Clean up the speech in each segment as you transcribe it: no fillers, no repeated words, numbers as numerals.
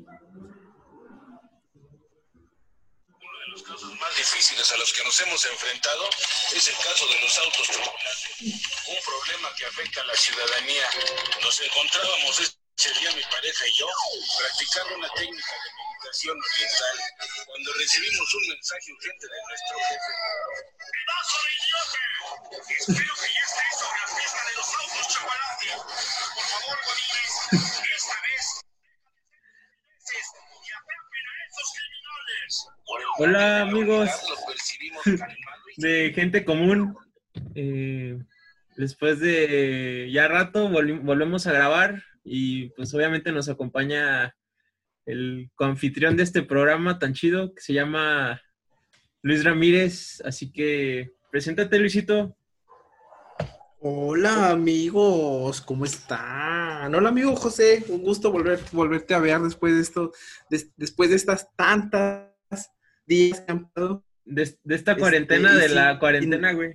Uno de los casos más difíciles a los que nos hemos enfrentado es el caso de los autos chocolate, un problema que afecta a la ciudadanía. Nos encontrábamos ese día mi pareja y yo practicando una técnica de meditación oriental cuando recibimos un mensaje urgente de nuestro jefe. ¡Pedazo de idiota! Espero que ya estés sobre la fiesta de los autos chocolate. Por favor, Godínez, esta vez y atrapen a esos criminales. Hola amigos de Gente Común, después de ya rato volvemos a grabar y pues obviamente nos acompaña el coanfitrión de este programa tan chido que se llama Luis Ramírez, así que preséntate, Luisito. Hola amigos, ¿cómo están? Hola amigo José, un gusto volverte a ver después de esto, después de estas tantas días que han pasado. De esta cuarentena, de la cuarentena, güey.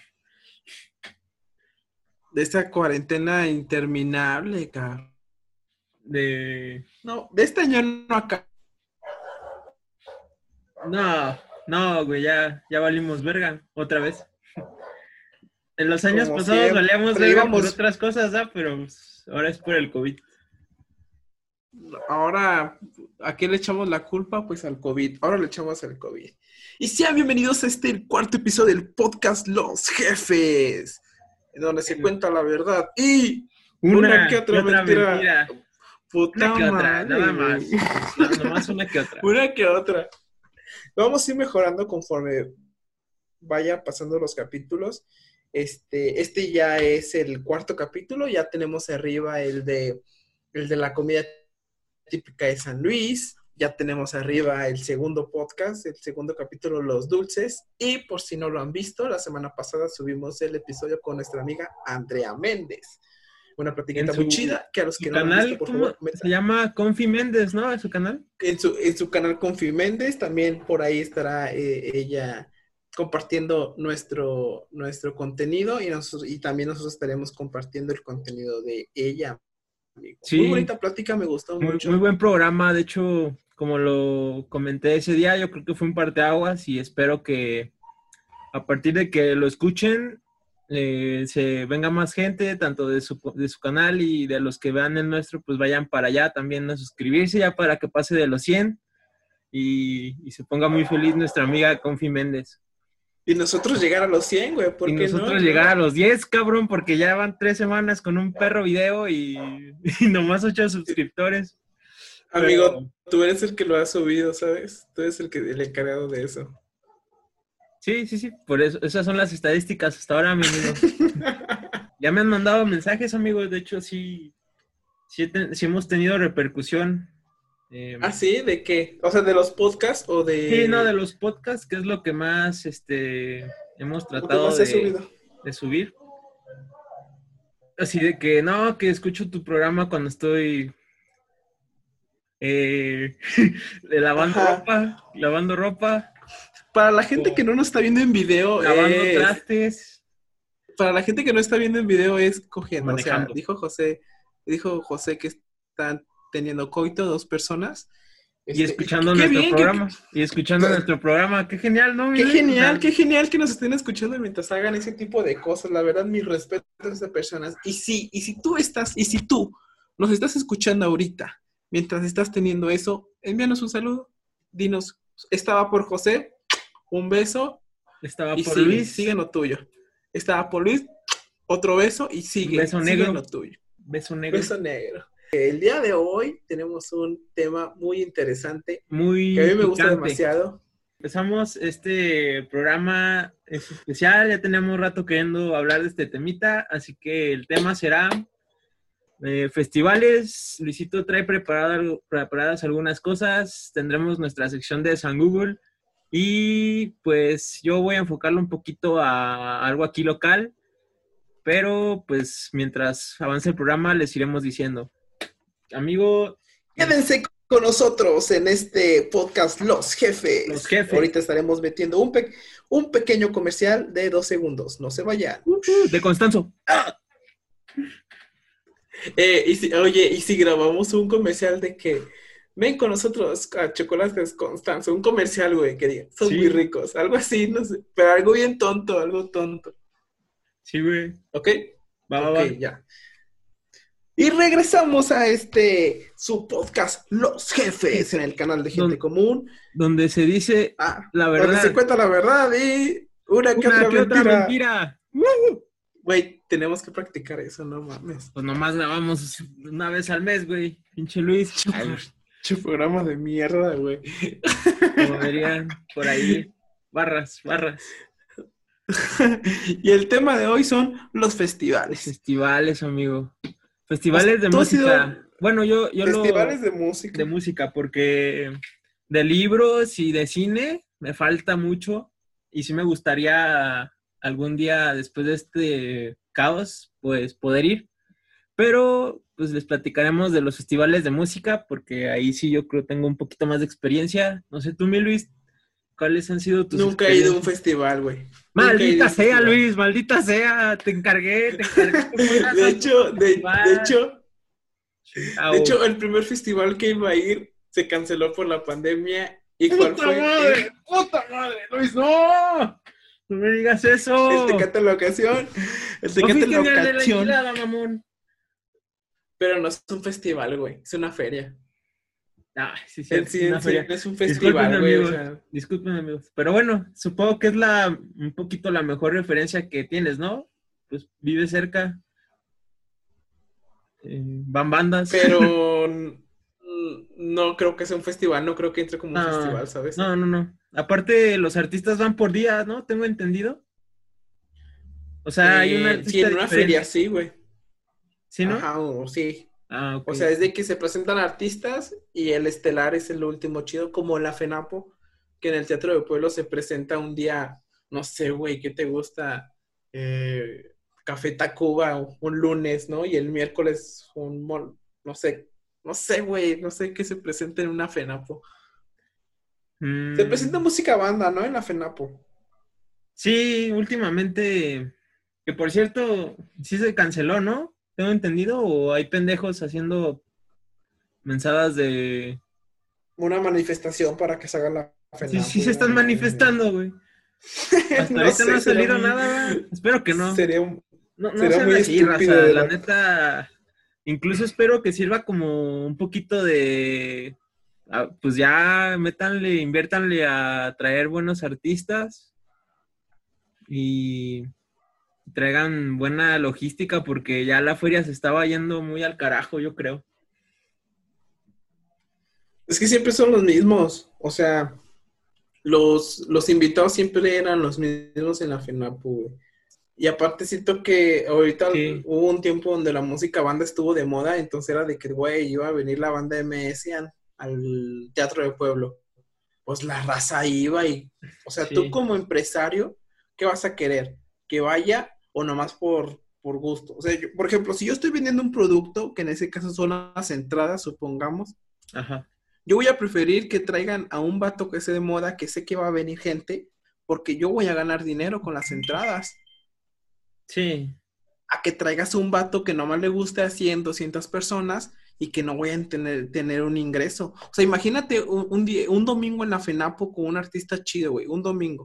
De esta cuarentena interminable, cabrón. No, de este año no acá. No, güey, ya valimos verga, otra vez. En los años Como pasados siempre, valíamos verga por otras cosas, ¿ah? Pero pues, ahora es por el COVID. Ahora, ¿a qué le echamos la culpa? Pues al COVID. Ahora le echamos al COVID. Y sean bienvenidos a el cuarto episodio del podcast Los Jefes, en donde se cuenta la verdad y una que otra mentira. Puta una que otra, madre, nada más. Nomás una que otra. Una que otra. Vamos a ir mejorando conforme vaya pasando los capítulos. Este ya es el cuarto capítulo. Ya tenemos arriba el de la comida típica de San Luis. Ya tenemos arriba el segundo podcast, el segundo capítulo, Los Dulces. Y por si no lo han visto, la semana pasada subimos el episodio con nuestra amiga Andrea Méndez. Una platiquita muy chida, que a los que no canal, lo han visto, por favor, se llama Confi Méndez, ¿no? ¿Es su canal? En su canal Confi Méndez, también por ahí estará ella compartiendo nuestro contenido y también nosotros estaremos compartiendo el contenido de ella. Amigo. Sí, muy bonita plática, me gustó mucho. Muy buen programa, de hecho, como lo comenté ese día, yo creo que fue un parteaguas y espero que a partir de que lo escuchen se venga más gente, tanto de su canal y de los que vean el nuestro, pues vayan para allá también a suscribirse ya para que pase de los 100 y se ponga muy feliz nuestra amiga Confi Méndez. Y nosotros llegar a los 100, güey, ¿por qué no? Y nosotros llegar a los 10, cabrón, porque ya van 3 semanas con un perro video y nomás 8 suscriptores. Amigo, pero tú eres el que lo ha subido, ¿sabes? Tú eres el encargado de eso. Sí, por eso, esas son las estadísticas hasta ahora, mi amigo. Ya me han mandado mensajes, amigos, de hecho sí hemos tenido repercusión. ¿Ah, sí? ¿De qué? O sea, ¿de los podcasts o de...? Sí, no, de los podcasts, que es lo que más hemos tratado de subir. Así de que, no, que escucho tu programa cuando estoy lavando ropa. Para la gente que no nos está viendo en video, lavando trastes. Para la gente que no está viendo en video es cogiendo. Manejando. O sea, dijo José que están teniendo coito 2 personas. Y escuchando nuestro programa. Y escuchando nuestro programa. Qué genial, ¿no? Qué genial que nos estén escuchando mientras hagan ese tipo de cosas. La verdad, mi respeto a esas personas. Y si tú nos estás escuchando ahorita, mientras estás teniendo eso, envíanos un saludo. Dinos, estaba por José, un beso. Estaba por Luis. Sigue lo tuyo. Estaba por Luis, otro beso y sigue. Beso negro. Sigue lo tuyo. Beso negro. Beso negro. El día de hoy tenemos un tema muy interesante. Muy que a mí me gusta picante. demasiado. Empezamos este programa especial, ya teníamos rato queriendo hablar de este temita, así que el tema será festivales. Luisito trae preparadas algunas cosas, tendremos nuestra sección de San Google y pues yo voy a enfocarlo un poquito a algo aquí local, pero pues mientras avance el programa les iremos diciendo. Amigo, quédense con nosotros en este podcast Los Jefes. Los Jefes. Ahorita estaremos metiendo un pequeño comercial de 2 segundos. No se vayan. De Constanzo. Y si grabamos un comercial de que ven con nosotros a Chocolates Constanzo, un comercial, güey, que diga, son Sí. muy ricos, algo así, no sé, pero algo bien tonto, algo tonto. Sí, güey. ¿Ok? Va, Ok, va. ya. Y regresamos a su podcast, Los Jefes, en el canal de Gente Don- Común. Donde se dice la Donde se verdad, cuenta la verdad y una que una otra que otra mentira. mentira. Güey, tenemos que practicar eso, no mames. Pues nomás grabamos una vez al mes, güey. Pinche Luis. Ay, Che programa de mierda, güey. como dirían por ahí. Barras. Y el tema de hoy son los festivales. Festivales, amigo. Festivales de ¿Tú has ido música. Bueno, yo festivales de música? de música, porque de libros y de cine me falta mucho. Y sí me gustaría algún día, después de este caos, pues poder ir. Pero pues les platicaremos de los festivales de música, porque ahí sí yo creo tengo un poquito más de experiencia. No sé tú, mi Luis, ¿cuáles han sido tus Nunca he ido a un experiencias? festival, güey. Maldita sea, Luis, maldita sea, te encargué que fueras De a hecho, un de festival. hecho, el primer festival que iba a ir se canceló por la pandemia. ¿Y cuál ¡Puta fue? madre! ¡Puta madre! ¡Luis, no! No me digas eso. El Tecate en la ocasión. El No Tecate en fuiste la ni al de la ocasión. enchilada, mamón. Pero no es un festival, güey. Es una feria. Ah, sí, En cierto, sí, una feria. es un Disculpen, festival, güey. O amigos. sea, Disculpen, amigos. Pero bueno, supongo que es un poquito la mejor referencia que tienes, ¿no? Pues vive cerca. Van bandas. pero no creo que sea un festival. No creo que entre como un No, festival, ¿sabes? no. Aparte, los artistas van por días, ¿no? Tengo entendido. O sea, hay un Sí, artista en una feria, diferente. sí, güey. ¿Sí, no? Ajá, sí. Ah, ok. O sea, es de que se presentan artistas y el estelar es el último chido, como la FENAPO, que en el Teatro de Pueblo se presenta un día, no sé, güey, ¿qué te gusta? Café Tacuba un lunes, ¿no? Y el miércoles no sé, güey, no sé qué se presenta en una FENAPO. Se presenta Mm, música banda, ¿no? En la FENAPO. sí, últimamente, que por cierto, sí se canceló, ¿no? ¿Tengo entendido? ¿O hay pendejos haciendo mensadas de... Una manifestación para que se haga la Sí, sí FENAPO, se están manifestando, güey. Hasta No ahorita no sé, ha salido nada, ¿va? Espero que no. sería, No sería sean muy así, estúpido raza. de La neta, incluso espero que sirva como un poquito de... pues ya inviértanle a traer buenos artistas y traigan buena logística porque ya la feria se estaba yendo muy al carajo, yo creo. Es que siempre son los mismos, o sea, los invitados siempre eran los mismos en la FENAPO, güey. Y aparte siento que ahorita Sí, hubo un tiempo donde la música banda estuvo de moda, entonces era de que, güey, iba a venir la banda MS al Teatro de Pueblo. Pues la raza iba y, o sea, tú sí. como empresario, ¿qué vas a querer? ¿Que vaya o nomás por gusto? O sea, por ejemplo, si yo estoy vendiendo un producto, que en ese caso son las entradas, supongamos, Ajá. yo voy a preferir que traigan a un vato que esté de moda, que sé que va a venir gente, porque yo voy a ganar dinero con las entradas. Sí. A que traigas un vato que nomás le guste a 100, 200 personas y que no vayan a tener un ingreso. O sea, imagínate un domingo en la FENAPO con un artista chido, güey, un domingo.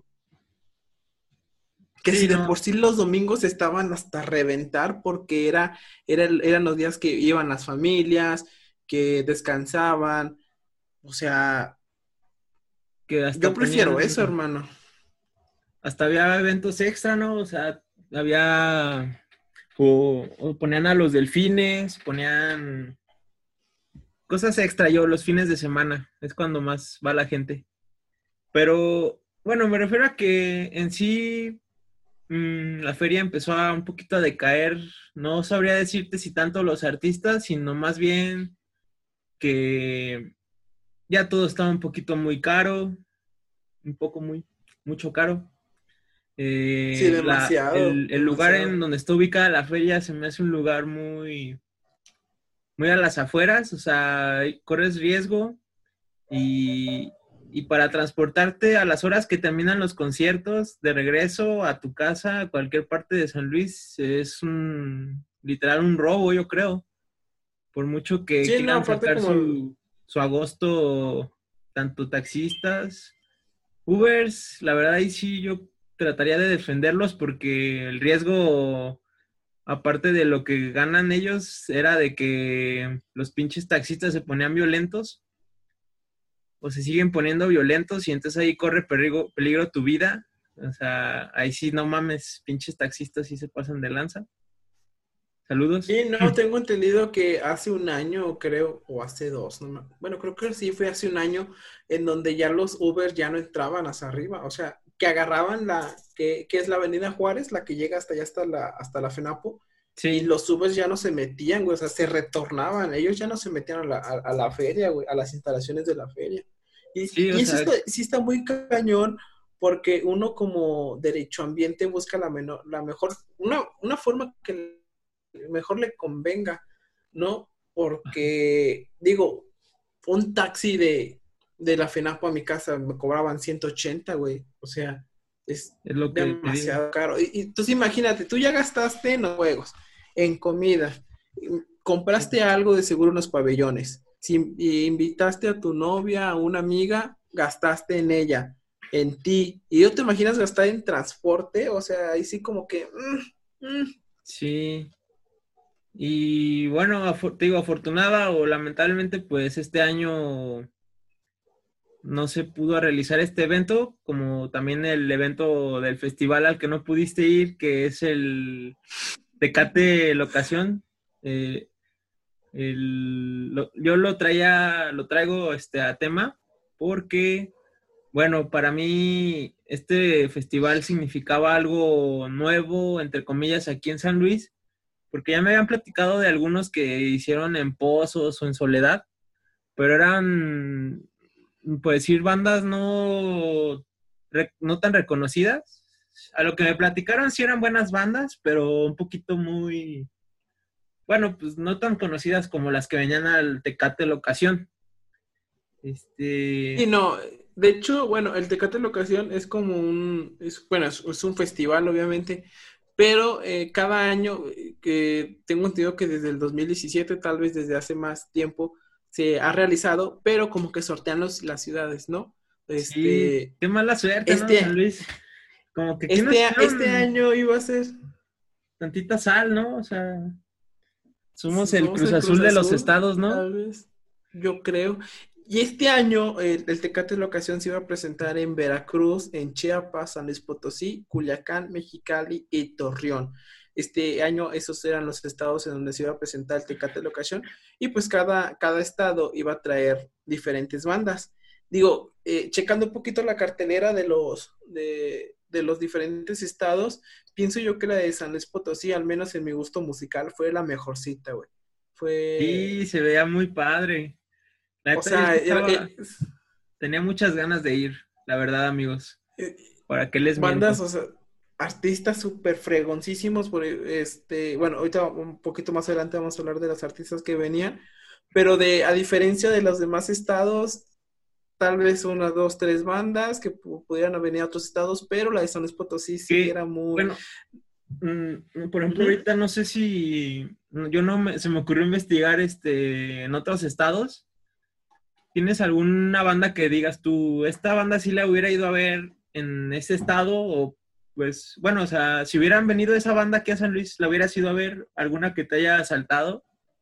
Que si Sí, de no. por sí los domingos estaban hasta reventar porque eran los días que iban las familias, que descansaban. O sea, Que hasta yo prefiero ponían... eso, hermano. Hasta había eventos extra, ¿no? O sea, había... O ponían a los delfines, ponían cosas extra yo los fines de semana. Es cuando más va la gente. Pero, bueno, me refiero a que en sí la feria empezó a un poquito a decaer. No sabría decirte si tanto los artistas, sino más bien que ya todo estaba un poquito muy caro, mucho caro. Sí, demasiado, El lugar en demasiado. donde está ubicada la feria se me hace un lugar muy a las afueras, o sea, corres riesgo y para transportarte a las horas que terminan los conciertos de regreso a tu casa, a cualquier parte de San Luis, es literal un robo, yo creo. Por mucho que Sí, no, quieran aparte sacar como su su agosto, tanto taxistas, Ubers, la verdad ahí sí yo trataría de defenderlos porque el riesgo, aparte de lo que ganan ellos, era de que los pinches taxistas se ponían violentos o se siguen poniendo violentos y entonces ahí corre peligro tu vida. O sea, ahí sí no mames, pinches taxistas sí se pasan de lanza. Saludos. Y no, tengo entendido que hace un año, creo, o hace dos, bueno, creo que sí fue hace un año, en donde ya los Uber ya no entraban hacia arriba, o sea, que agarraban que es la Avenida Juárez, la que llega hasta allá, hasta la FENAPO, y Sí, los Ubers ya no se metían, güey, o sea, se retornaban, ellos ya no se metían a la feria, güey, a las instalaciones de la feria. sí, o Y eso sea, sí está muy cañón, porque uno como derechoambiente busca la mejor, una forma que mejor le convenga, ¿no? Porque, digo, un taxi de la FENAPO a mi casa me cobraban 180, güey. O sea, es es lo que te digo. demasiado caro. Y entonces imagínate, tú ya gastaste en los juegos, en comida, compraste algo de seguro unos pabellones, si invitaste a tu novia, a una amiga, gastaste en ella, en ti. Y yo te imaginas gastar en transporte, o sea, ahí sí como que... Sí. Y bueno, te digo, afortunada o lamentablemente, pues este año no se pudo realizar este evento, como también el evento del festival al que no pudiste ir, que es el Tecate Locación. Eh, yo lo traigo a tema porque, bueno, para mí este festival significaba algo nuevo, entre comillas, aquí en San Luis, porque ya me habían platicado de algunos que hicieron en Pozos o en Soledad, pero eran, pues decir, bandas no tan reconocidas. A lo que me platicaron sí eran buenas bandas, pero un poquito muy, bueno, pues no tan conocidas como las que venían al Tecate Locación. Y no, de hecho, bueno, el Tecate Locación es como bueno, es un festival, obviamente, pero cada año, que tengo entendido que desde el 2017, tal vez desde hace más tiempo, se ha realizado, pero como que sortean las ciudades, ¿no? Sí, Este, qué mala suerte, ¿no, San este, Luis? Como que aquí nos este hicieron año iba a ser, tantita sal, ¿no? O sea, somos el somos Cruz el Cruz Azul de los Azul, estados, ¿no? tal vez, yo creo. Y este año el Tecate Locación se iba a presentar en Veracruz, en Chiapas, San Luis Potosí, Culiacán, Mexicali y Torreón. Este año esos eran los estados en donde se iba a presentar el Tecate Locación y pues cada estado iba a traer diferentes bandas. Digo, checando un poquito la cartelera de los diferentes estados, pienso yo que la de San Luis Potosí, al menos en mi gusto musical, fue la mejorcita, güey. Fue, Sí, se veía muy padre. La o neta, yo sea, sí tenía muchas ganas de ir, la verdad, amigos. eh, ¿Para qué les bandas, miento? o sea, artistas súper fregoncísimos, bueno, ahorita un poquito más adelante vamos a hablar de los artistas que venían, pero a diferencia de los demás estados, tal vez unas dos, tres bandas que pudieran venir a otros estados, pero la de San Luis Potosí sí Que, era muy... bueno, por ejemplo, Ujú. ahorita no sé si yo no se me ocurrió investigar en otros estados. ¿Tienes alguna banda que digas tú, esta banda sí la hubiera ido a ver en ese estado? O pues, bueno, o sea, si hubieran venido esa banda aquí a San Luis, ¿la hubieras ido a ver? ¿Alguna que te haya saltado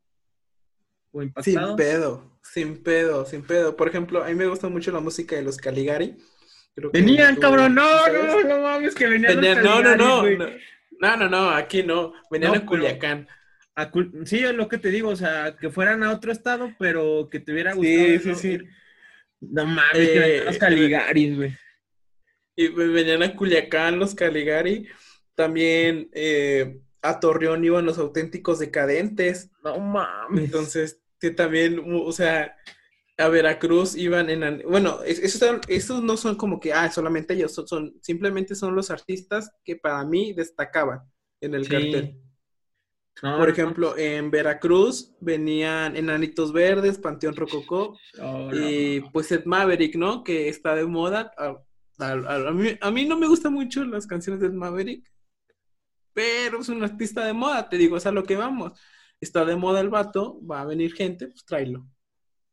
o Sin impactado? pedo, sin pedo, sin pedo. Por ejemplo, a mí me gusta mucho la música de los Caligari. Creo que Venían, cabrón, tú no, sí no, sabes. no mames, que venían los Venían, no, no, Caligaris, no, güey. no, no, no, no, aquí no. Venían No, a pero Culiacán. sí, es lo que te digo, o sea, que fueran a otro estado, pero que te hubiera gustado Sí, sí, sí. ir. No mames, que venían los Eh, Caligaris, güey. y venían a Culiacán los Caligari. También a Torreón iban los auténticos decadentes. No mames. Entonces, que también, o sea, a Veracruz iban bueno, esos no son como que, solamente ellos, simplemente son los artistas que para mí destacaban en el cartel. Sí, no, Por no, no. ejemplo, en Veracruz venían Enanitos Verdes, Panteón Rococó, Oh, y no. pues Ed Maverick, ¿no? Que está de moda. A mí no me gustan mucho las canciones de Ed Maverick, pero es un artista de moda, te digo, es a lo que vamos. Está de moda el vato, va a venir gente, pues tráelo.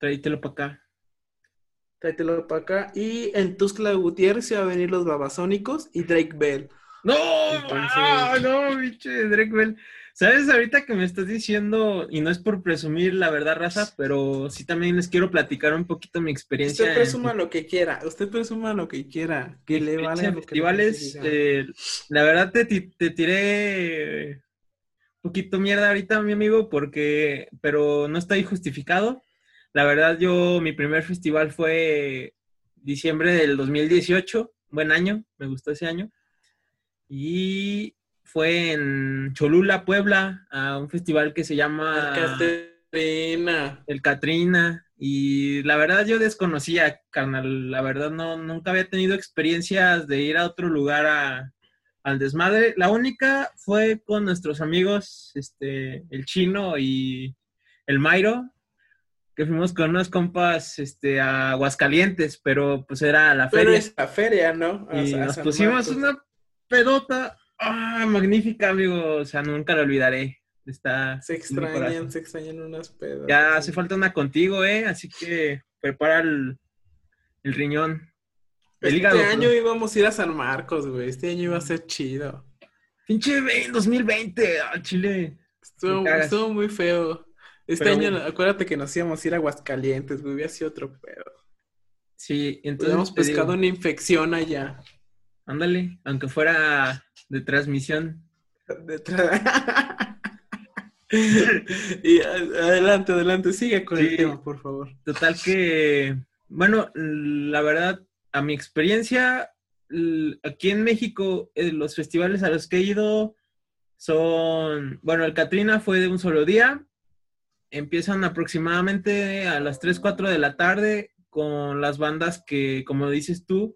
Tráetelo para acá. Tráetelo para acá. Y en Tuxtla Gutiérrez se va a venir los Babasónicos y Drake Bell. ¡No! Entonces... No, biche, Drake Bell. ¿Sabes ahorita que me estás diciendo? Y no es por presumir la verdad, raza, pero sí también les quiero platicar un poquito mi experiencia. Usted presuma lo que quiera. Usted presuma lo que quiera. Que le experiencia valga en lo que la gente festivales. diga. La verdad te tiré un poquito mierda ahorita, mi amigo, pero no estoy justificado. La verdad, mi primer festival fue diciembre del 2018, buen año, me gustó ese año. Y fue en Cholula, Puebla, a un festival que se llama Caterina. El Catrina. Y la verdad yo desconocía, carnal, la verdad nunca había tenido experiencias de ir a otro lugar al desmadre. La única fue con nuestros amigos, el Chino y el Mairo, que fuimos con unos compas, a Aguascalientes, pero pues era la Pero feria. es la feria, ¿no? Y nos San pusimos Marcos. una pedota, magnífica, amigo, o sea, nunca la olvidaré. Está Se en mi corazón. extrañan unas pedas. Ya hace falta una contigo, así que prepara el riñón. El hígado, año perdón. íbamos a ir a San Marcos, güey. Este año iba a ser chido. Pinche 2020, Chile. Estuvo muy feo. Pero año, bueno. acuérdate que nos íbamos a ir a Aguascalientes, güey. Hubiera sido otro pedo. Sí, entonces Hubiéramos pescado una infección allá. Ándale, aunque fuera de transmisión. Y adelante, sigue con el tema, por favor. Total que, bueno, la verdad, a mi experiencia, aquí en México, los festivales a los que he ido son, bueno, el Catrina fue de un solo día, empiezan aproximadamente a las 3, 4 de la tarde con las bandas que, como dices tú,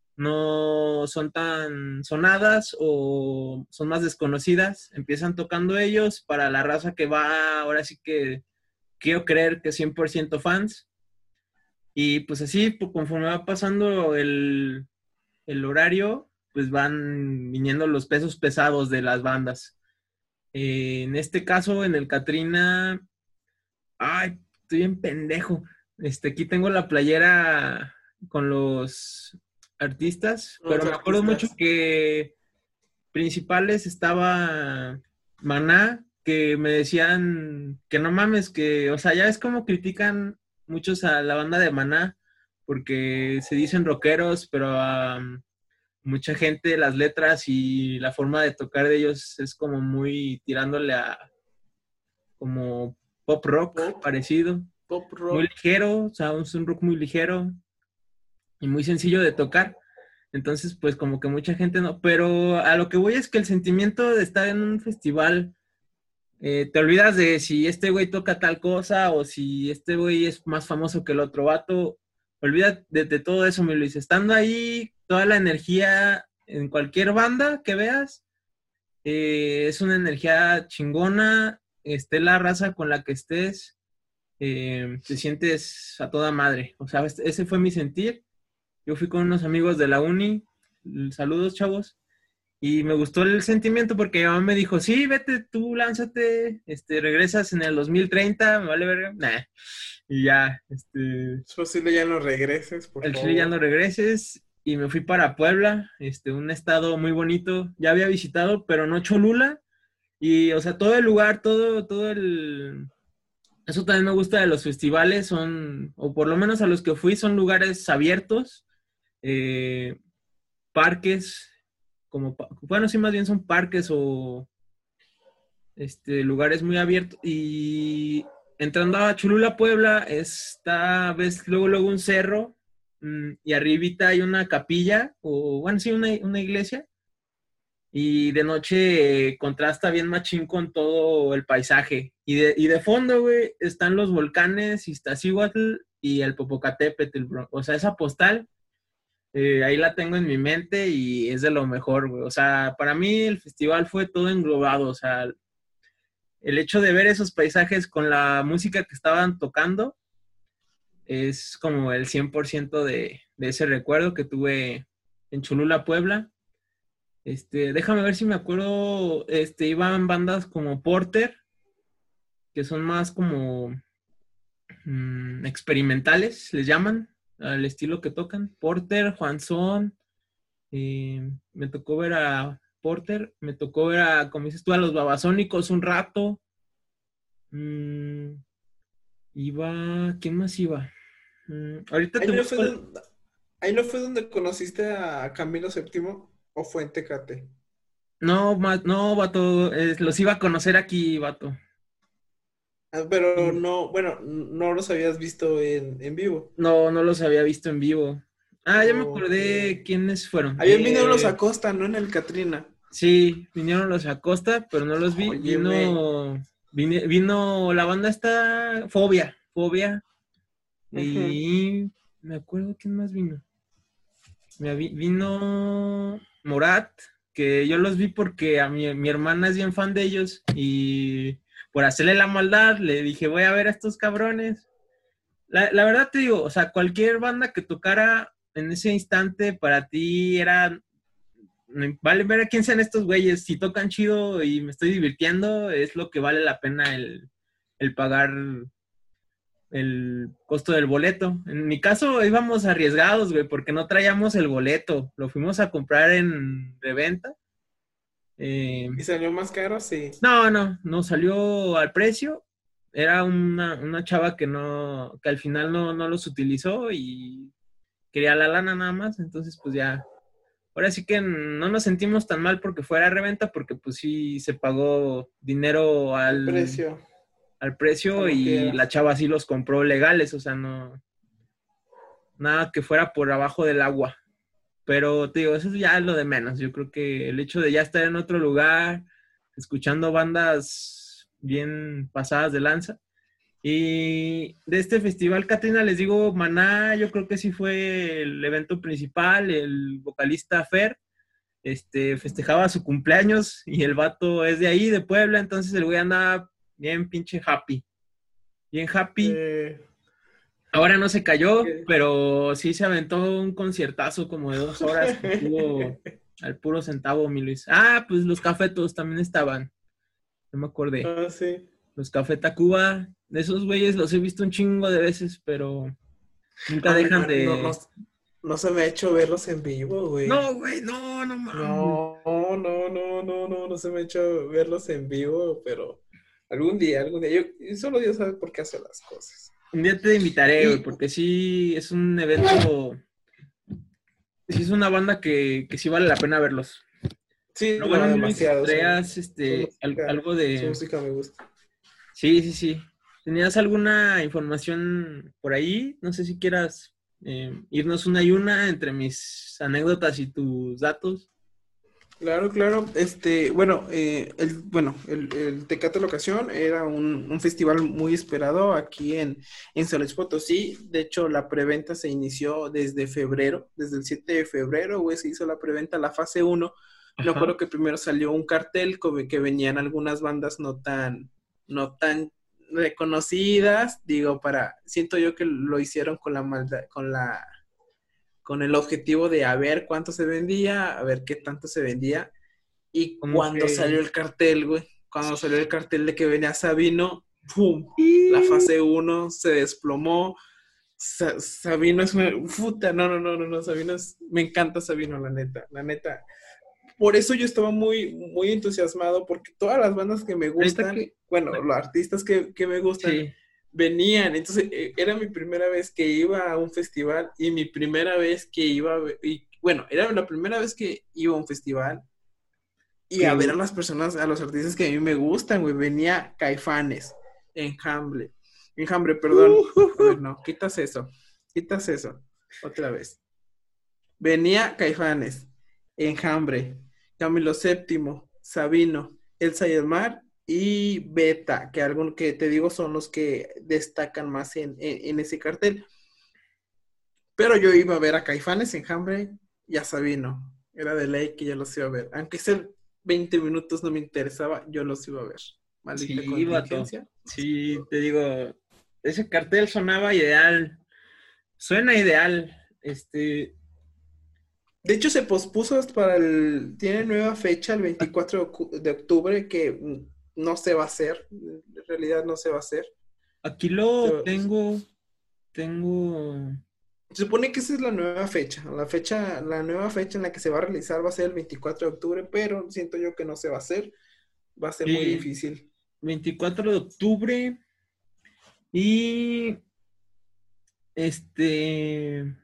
no son tan sonadas o son más desconocidas. Empiezan tocando ellos para la raza que va, ahora sí que quiero creer que 100% fans. Y pues así, conforme va pasando el horario, pues van viniendo los pesos pesados de las bandas. En este caso, en el Catrina, ay, estoy bien pendejo. Aquí tengo la playera con los artistas, pero me acuerdo mucho que principales estaba Maná, que me decían que no mames, que, o sea, ya es como critican muchos a la banda de Maná, porque se dicen rockeros, pero a mucha gente las letras y la forma de tocar de ellos es como muy tirándole a como pop rock parecido. Pop rock. Muy ligero, o sea, es un rock muy ligero y muy sencillo de tocar. Entonces, pues como que mucha gente no, pero a lo que voy es que el sentimiento de estar en un festival, te olvidas de si este güey toca tal cosa o si este güey es más famoso que el otro vato, olvídate de todo eso, mi Luis. Estando ahí, toda la energía en cualquier banda que veas, es una energía chingona, esté la raza con la que estés, te sientes a toda madre. O sea, ese fue mi sentir. Yo fui con unos amigos de la uni, saludos chavos, y me gustó el sentimiento porque mi mamá me dijo, sí, vete tú, lánzate, regresas en el 2030, me vale verga, nah. Y ya, Es posible ya no regreses, por favor. Chile ya no regreses, y me fui para Puebla, un estado muy bonito, ya había visitado, pero no Cholula, y, o sea, todo el lugar, todo el... Eso también me gusta de los festivales, o por lo menos a los que fui, son lugares abiertos, parques, bueno, sí, más bien son parques o lugares muy abiertos. Y entrando a Cholula, Puebla, ves luego un cerro, y arribita hay una capilla, o bueno, sí, una iglesia, y de noche contrasta bien machín con todo el paisaje. Y de fondo, güey, están los volcanes Iztaccíhuatl y el Popocatépetl, bro. O sea, esa postal, ahí la tengo en mi mente y es de lo mejor, güey. O sea, para mí el festival fue todo englobado. O sea, el hecho de ver esos paisajes con la música que estaban tocando es como el 100% de ese recuerdo que tuve en Cholula, Puebla. Déjame ver si me acuerdo, iban bandas como Porter, que son más como experimentales, les llaman, al estilo que tocan. Porter, Juanzón, me tocó ver a Porter, me tocó ver a, como dices tú, a los Babasónicos un rato. ¿Quién más iba? Ahorita ¿Ahí te no busco. ahí no fue donde conociste a Camilo VII o fue en Tecate? No, no, vato, los iba a conocer aquí, vato. Pero no, bueno, no los habías visto en vivo. No, no los había visto en vivo. Ya me Ok. acordé quiénes fueron. Habían venido los Acosta, ¿no? En el Catrina. Sí, vinieron los Acosta, pero no los vi. Óyeme. Vino la banda esta, Fobia. Ujú. Y me acuerdo quién más vino. Vino Morat, que yo los vi porque a mi hermana es bien fan de ellos y por hacerle la maldad le dije, voy a ver a estos cabrones. La verdad te digo, o sea, cualquier banda que tocara en ese instante para ti era, vale ver a quién sean estos güeyes, si tocan chido y me estoy divirtiendo, es lo que vale la pena el pagar el costo del boleto. En mi caso íbamos arriesgados, güey, porque no traíamos el boleto, lo fuimos a comprar en reventa. ¿Y salió más caro? Sí. No salió al precio. Era una chava que al final no los utilizó y quería la lana nada más, entonces pues ya. Ahora sí que no nos sentimos tan mal porque fuera reventa, porque pues sí se pagó dinero El al precio, a precio lo que y era. la chava sí los compró legales, o sea, no, nada que fuera por abajo del agua. Pero te digo, eso ya es lo de menos. Yo creo que el hecho de ya estar en otro lugar, escuchando bandas bien pasadas de lanza. Y de este festival, Catrina, les digo, Maná, yo creo que sí fue el evento principal. El vocalista Fer, festejaba su cumpleaños y el vato es de ahí, de Puebla, entonces el güey andaba bien pinche happy. Bien happy. Eh, Ahora no se cayó, que- pero sí se aventó un conciertazo como de 2 horas que estuvo al puro centavo, mi Luis. Pues los Cafetos también estaban, no me acordé. Ah, sí. Los Café Tacuba, de esos güeyes los he visto un chingo de veces, pero nunca A mí dejan no, de... no se me ha hecho verlos en vivo, güey. No, güey, no mames. No se me ha hecho verlos en vivo, pero algún día. Solo Dios sabe por qué hace las cosas. Un día te invitaré, güey, Y porque sí es un evento, sí es una banda que sí vale la pena verlos. sí, Pero no, bueno, mi Luis, demasiado. traías algo Su de... música me gusta. Sí. ¿Tenías alguna información por ahí? No sé si quieras irnos una y una entre mis anécdotas y tus datos. Claro. El Tecate Locación era un festival muy esperado aquí en San Luis Potosí. De hecho, la preventa se inició desde febrero, desde el 7 de febrero, güey, se hizo la preventa, la fase uno. Me Ajá. acuerdo que primero salió un cartel que venían algunas bandas no tan reconocidas, siento yo que lo hicieron con la maldad, con el objetivo de a ver cuánto se vendía, a ver qué tanto se vendía. Y Como cuando que... salió el cartel, güey, cuando salió el cartel de que venía Sabino, ¡pum! La fase uno se desplomó. Sabino es una... Puta, no, Sabino es... Me encanta Sabino, la neta, la neta. Por eso yo estaba muy, muy entusiasmado, porque todas las bandas que me Ahorita gustan, que... bueno, los artistas que me gustan, Sí, venían. Entonces, era mi primera vez que iba a un festival y mi primera vez que iba era la primera vez que iba a un festival y a ver a que... las personas, a los artistas que a mí me gustan, güey. Venía Caifanes, Enjambre, perdón. A ver, no, quitas eso, otra vez. Venía Caifanes, Enjambre, Camilo VII, Sabino, Elsa y el Mar y Beta, que algo que te digo son los que destacan más en ese cartel. Pero yo iba a ver a Caifanes, Enjambre y a Sabino. Era de ley que yo los iba a ver. Aunque ser 20 minutos no me interesaba, yo los iba a ver. Maldita Sí, vato. contingencia. Sí, te digo, ese cartel sonaba ideal. Suena ideal. De hecho, se pospuso Tiene nueva fecha, el 24 de octubre, que no se va a hacer. En realidad no se va a hacer. Aquí lo Se tengo. supone que esa es la nueva fecha. La nueva fecha en la que se va a realizar va a ser el 24 de octubre, pero siento yo que no se va a hacer. Va a ser muy Sí, difícil. 24 de octubre. Y este,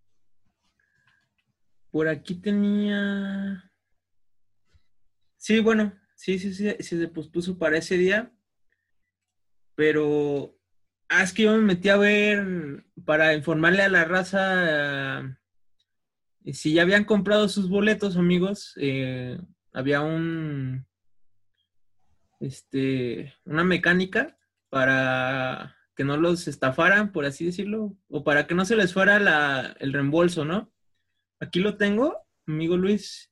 por aquí tenía. Sí, bueno, sí se pospuso para ese día, pero es que yo me metí a ver para informarle a la raza si ya habían comprado sus boletos, amigos. Había una mecánica para que no los estafaran, por así decirlo, o para que no se les fuera el reembolso, ¿no? Aquí lo tengo, amigo Luis.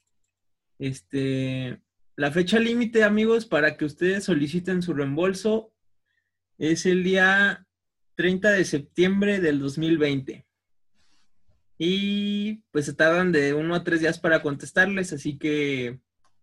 La fecha límite, amigos, para que ustedes soliciten su reembolso es el día 30 de septiembre del 2020. Y pues se tardan de 1 a 3 días para contestarles, así que...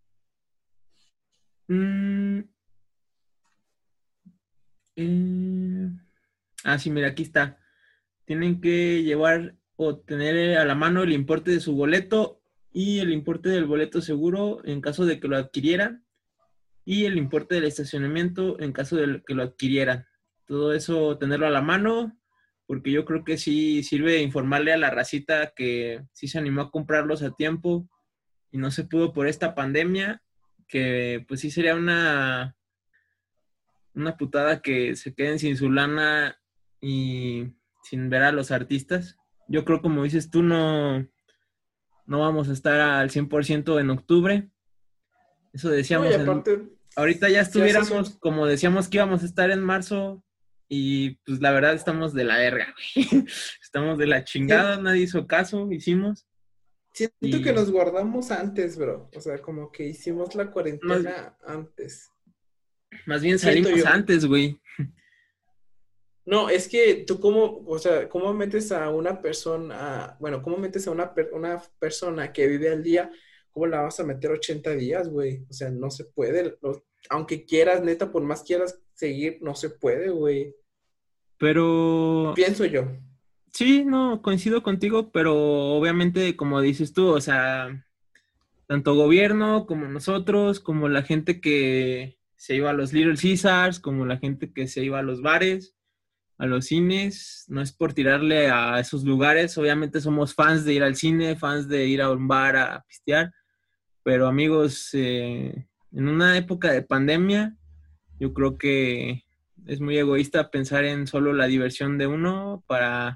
sí, mira, aquí está. Tienen que llevar o tener a la mano el importe de su boleto y el importe del boleto seguro en caso de que lo adquirieran y el importe del estacionamiento en caso de que lo adquirieran. Todo eso tenerlo a la mano, porque yo creo que sí sirve informarle a la racita que sí se animó a comprarlos a tiempo y no se pudo por esta pandemia, que pues sí sería una putada que se queden sin su lana y sin ver a los artistas. Yo creo, como dices tú, no vamos a estar al 100% en octubre. Eso No, y decíamos aparte, ahorita ya ya se hace. estuviéramos como decíamos que íbamos a estar en marzo y pues la verdad estamos de la verga, güey. Estamos de la chingada, nadie hizo caso, hicimos. Siento que Y nos guardamos antes, bro. O sea, como que hicimos la más, cuarentena antes. más bien Siento salimos yo. antes, güey. No, es que tú cómo, o sea, cómo metes a una persona, bueno, cómo metes a una persona que vive al día, cómo la vas a meter 80 días, güey. O sea, no se puede. Aunque quieras, neta, por más quieras seguir, no se puede, güey. Pero Pienso yo. sí, no, coincido contigo, pero obviamente, como dices tú, o sea, tanto gobierno como nosotros, como la gente que se iba a los Little Caesars, como la gente que se iba a los bares, a los cines, no es por tirarle a esos lugares, obviamente somos fans de ir al cine, fans de ir a un bar a pistear, pero amigos, en una época de pandemia, yo creo que es muy egoísta pensar en solo la diversión de uno para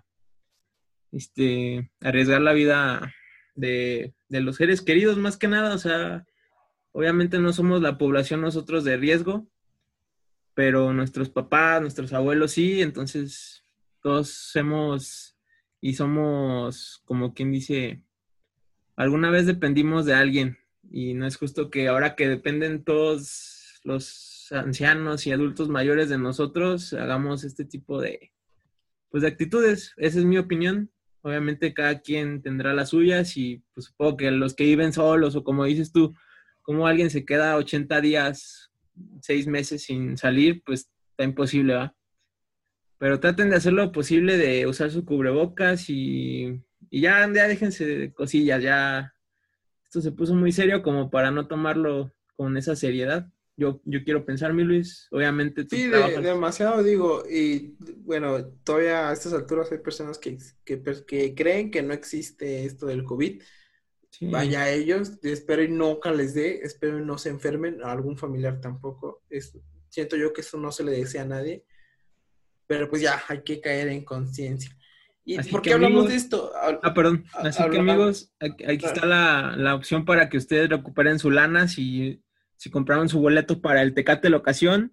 arriesgar la vida de los seres queridos más que nada, o sea, obviamente no somos la población nosotros de riesgo, pero nuestros papás, nuestros abuelos sí, entonces todos hemos y somos, como quien dice, alguna vez dependimos de alguien y no es justo que ahora que dependen todos los ancianos y adultos mayores de nosotros, hagamos este tipo pues, de actitudes. Esa es mi opinión. Obviamente cada quien tendrá las suyas y pues supongo que los que viven solos o como dices tú, como alguien se queda 80 días, 6 meses sin salir, pues está imposible, ¿va? Pero traten de hacer lo posible de usar su cubrebocas y ya déjense de cosillas, ya esto se puso muy serio como para no tomarlo con esa seriedad. Yo quiero pensar, mi Luis, obviamente tú Sí, trabajas. demasiado digo, y bueno, todavía a estas alturas hay personas que creen que no existe esto del COVID. Sí, Vaya ellos, espero y nunca les dé, espero y no se enfermen, a algún familiar tampoco. Siento yo que eso no se le desea a nadie, pero pues ya hay que caer en conciencia. ¿Y así por que qué hablamos de amigos, esto? perdón, así que Hablar, amigos, aquí está la opción para que ustedes recuperen su lana si compraron su boleto para el Tecate la ocasión,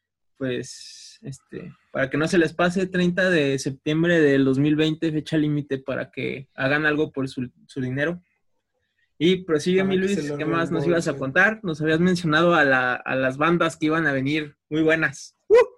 pues para que no se les pase 30 de septiembre del 2020 fecha límite para que hagan algo por su dinero. Y prosigue, mi para que se Luis, lo ¿qué más nos ibas a reembolsen. contar? Nos habías mencionado a las bandas que iban a venir muy buenas.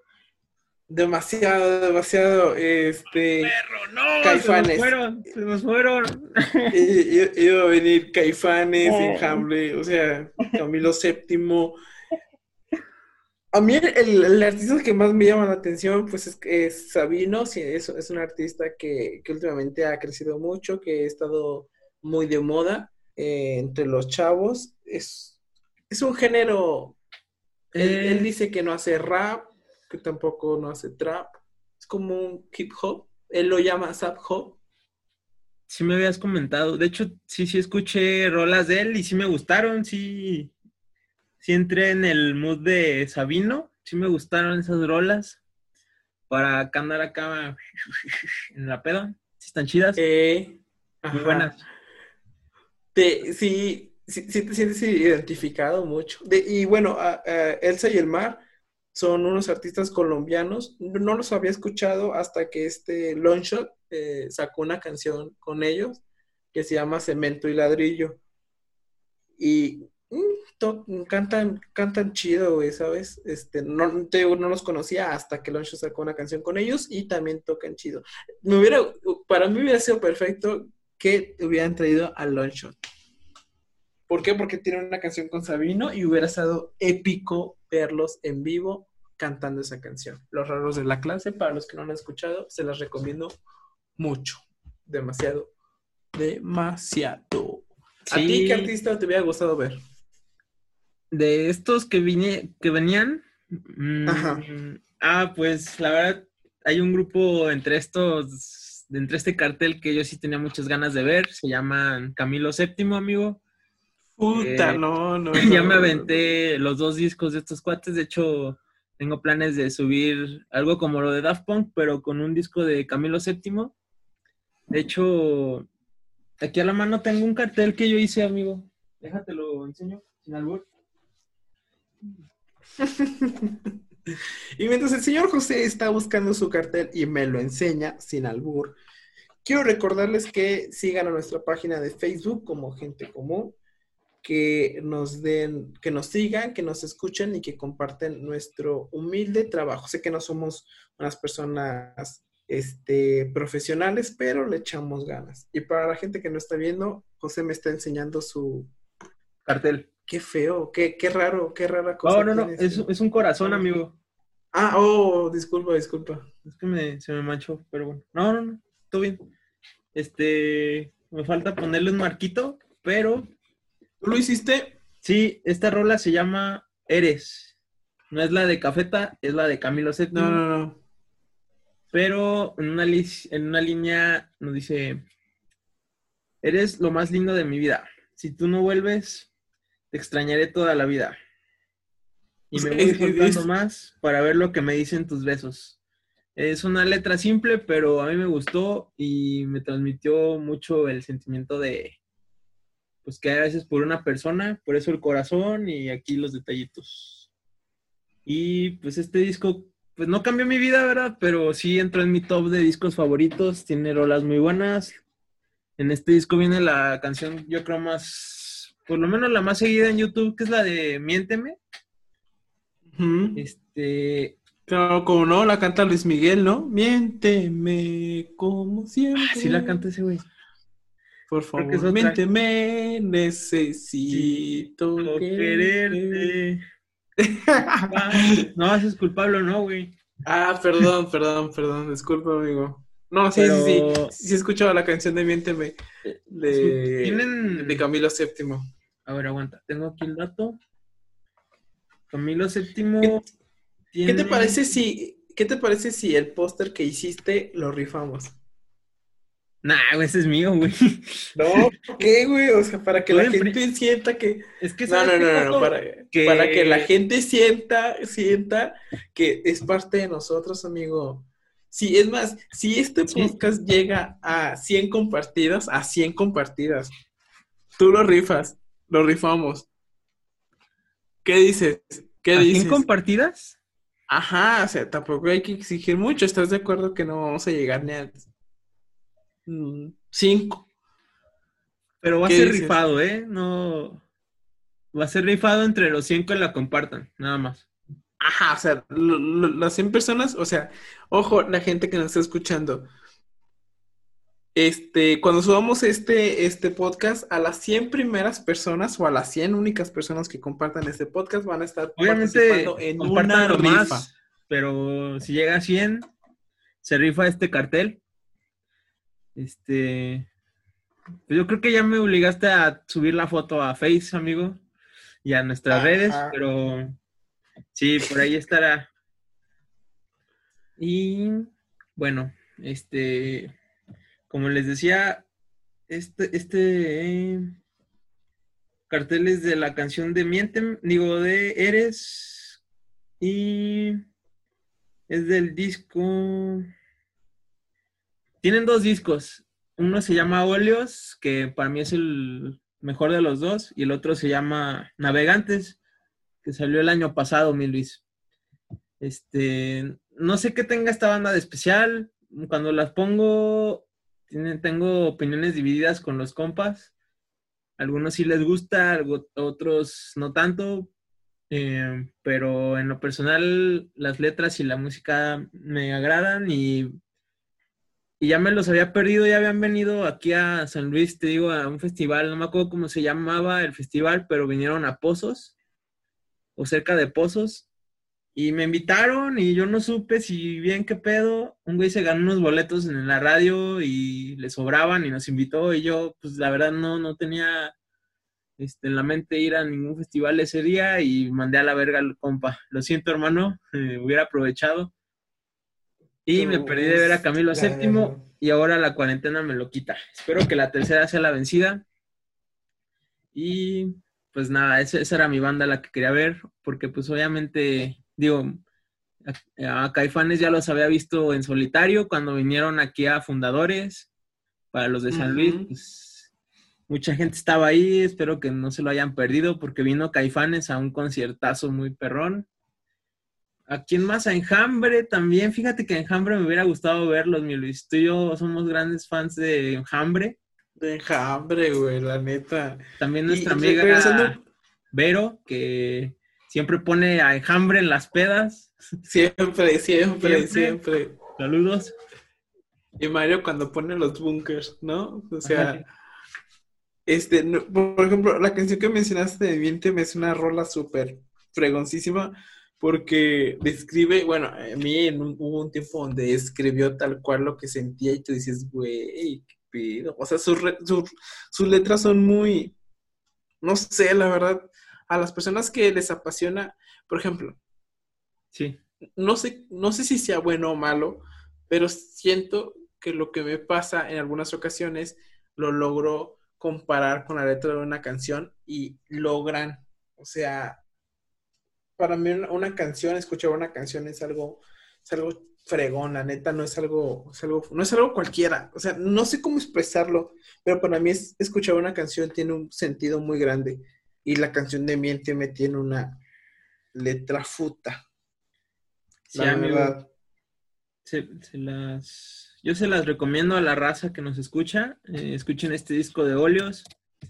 Demasiado, demasiado, Perro, no, se nos Caifanes. fueron, se nos fueron. Iba a venir Caifanes, Enjambre, o sea, Camilo VII, A mí el artista que más me llama la atención, pues es Sabino, sí, es un artista que últimamente ha crecido mucho, que ha estado muy de moda entre los chavos. Es un género, él Eh, dice que no hace rap, que tampoco no hace trap, es como un hip hop, él lo llama zap hop. sí me habías comentado. De hecho, sí escuché rolas de él y sí me gustaron. Sí entré en el mood de Sabino. Sí me gustaron esas rolas para andar acá en la peda. Sí están chidas, Eh, muy ajá. buenas. Sí te sientes identificado mucho. Y bueno, Elsa y el Mar son unos artistas colombianos. No los había escuchado hasta que este Longshot sacó una canción con ellos que se llama Cemento y Ladrillo. Y cantan chido, güey, ¿sabes? No los conocía hasta que Longshot sacó una canción con ellos y también tocan chido. Para mí hubiera sido perfecto que hubieran traído a Longshot. ¿Por qué? Porque tienen una canción con Sabino y hubiera estado épico verlos en vivo cantando esa canción. Los raros de la clase, para los que no la han escuchado, se las recomiendo mucho. Demasiado. Demasiado. ¿A ti qué Sí, artista te hubiera gustado ver? de estos que venían, Ajá. pues la verdad, hay un grupo entre este cartel que yo sí tenía muchas ganas de ver, se llaman Camilo Séptimo, amigo. Puta, Eh, no, no, ya me no, no, no. aventé los 2 discos de estos cuates, de hecho, tengo planes de subir algo como lo de Daft Punk, pero con un disco de Camilo Séptimo. De hecho, aquí a la mano tengo un cartel que yo hice, amigo. Déjate lo enseño, sin albur. Y mientras el señor José está buscando su cartel y me lo enseña sin albur, quiero recordarles que sigan a nuestra página de Facebook como Gente Común, que nos sigan, que nos escuchen y que comparten nuestro humilde trabajo. Sé que no somos unas personas profesionales, pero le echamos ganas. Y para la gente que no está viendo, José me está enseñando su... Cartel. Qué feo, qué raro, qué rara Oh, cosa no, tienes. es un corazón, Vamos. amigo. Disculpa. Es que se me manchó, pero bueno. No, todo bien. Me falta ponerle un marquito, pero ¿Tú lo hiciste? sí, esta rola se llama Eres. No es la de Cafeta, es la de Camilo No, Séptimo, no, no. pero en una línea nos dice, eres lo más lindo de mi vida. Si tú no vuelves, te extrañaré toda la vida. O Y me sea, voy soltando más para ver lo que me dicen tus besos. Es una letra simple, pero a mí me gustó y me transmitió mucho el sentimiento de, pues que a veces por una persona, por eso el corazón y aquí los detallitos. Y pues este disco, pues no cambió mi vida, ¿verdad? Pero sí entró en mi top de discos favoritos, tiene rolas muy buenas. En este disco viene la canción, yo creo más, por lo menos la más seguida en YouTube, que es la de Miénteme. Ujú. Este, Claro, como no, la canta Luis Miguel, ¿no? Miénteme como sí la siempre. canta ese güey. Por Creo que es favor, otra. miénteme, Sí, necesito no quererte. quererte. No, ese es culpable, ¿no, güey? Perdón, disculpa, amigo. No, Pero sí he escuchado la canción de Miénteme de tienen. Camilo Séptimo. A ver, aguanta. Tengo aquí el dato. Camilo ¿Qué, VII qué te tiene. parece qué te parece si el póster que hiciste lo rifamos? Nah, güey, ese es mío, güey. No, ¿qué, güey? O sea, para que Lo la impri- gente sienta que... Es que, No, ¿sabes no, qué no, no, no, pasó? para que la Que. gente sienta que es parte de nosotros, amigo. Sí, es más, si este Sí. podcast llega a 100 compartidas, tú lo rifas, lo rifamos. ¿Qué dices? ¿Qué ¿A 100 dices? compartidas? Ajá, o sea, tampoco hay que exigir mucho. ¿Estás de acuerdo que no vamos a llegar ni a 5? Pero va a ¿Qué ser dices? rifado, ¿eh? No. Va a ser rifado entre los 100 que la compartan, nada más. Ajá, o sea, las 100 personas, o sea, ojo, la gente que nos está escuchando, Cuando subamos este podcast, a las 100 primeras personas o a las 100 únicas personas que compartan este podcast van a estar Obviamente, participando en una compártanlo rifa. más, pero si llega a 100, se rifa este cartel. Pues yo creo que ya me obligaste a subir la foto a Face, amigo, y a nuestras redes, pero sí, por ahí estará. Y bueno, como les decía, cartel es de la canción de de Eres, y es del disco. Tienen 2 discos. Uno se llama Óleos, que para mí es el mejor de los 2, y el otro se llama Navegantes, que salió el año pasado, mi Luis. No sé qué tenga esta banda de especial. Cuando las pongo, tengo opiniones divididas con los compas. Algunos sí les gusta, otros no tanto. Pero en lo personal, las letras y la música me agradan y ya me los había perdido. Ya habían venido aquí a San Luis, te digo, a un festival. No me acuerdo cómo se llamaba el festival, pero vinieron a Pozos o cerca de Pozos. Y me invitaron y yo no supe si bien qué pedo. Un güey se ganó unos boletos en la radio y le sobraban y nos invitó. Y yo, pues la verdad no tenía en la mente ir a ningún festival ese día y mandé a la verga al compa. Lo siento, hermano, hubiera aprovechado. Y me perdí de ver a Camilo VII y ahora la cuarentena me lo quita. Espero que la tercera sea la vencida. Y pues nada, esa era mi banda la que quería ver, porque pues obviamente... Digo, a Caifanes ya los había visto en solitario cuando vinieron aquí a Fundadores para los de San Luis. Pues, mucha gente estaba ahí, espero que no se lo hayan perdido porque vino Caifanes a un conciertazo muy perrón. ¿A quién más? A Enjambre también. Fíjate que a Enjambre me hubiera gustado verlos, mi Luis. Tú y yo somos grandes fans de Enjambre. De Enjambre, güey, la neta. También nuestra amiga Vero, que... siempre pone a Enjambre en las pedas. Siempre. Saludos. Y Mario cuando pone los bunkers, ¿no? O sea, por ejemplo, la canción que mencionaste de Miénteme es una rola súper fregoncísima porque describe, bueno, a mí hubo un tiempo donde escribió tal cual lo que sentía y tú dices, güey, qué pedo. O sea, sus letras son muy, no sé, la verdad. A las personas que les apasiona, por ejemplo, sí, no sé si sea bueno o malo, pero siento que lo que me pasa en algunas ocasiones lo logro comparar con la letra de una canción y logran, o sea, para mí escuchar una canción es algo fregón, la neta, no es algo cualquiera, o sea, no sé cómo expresarlo, pero para mí escuchar una canción tiene un sentido muy grande. Y la canción de Miénteme tiene una letra futa. Sí, amigo. Yo se las recomiendo a la raza que nos escucha. Escuchen este disco de Óleos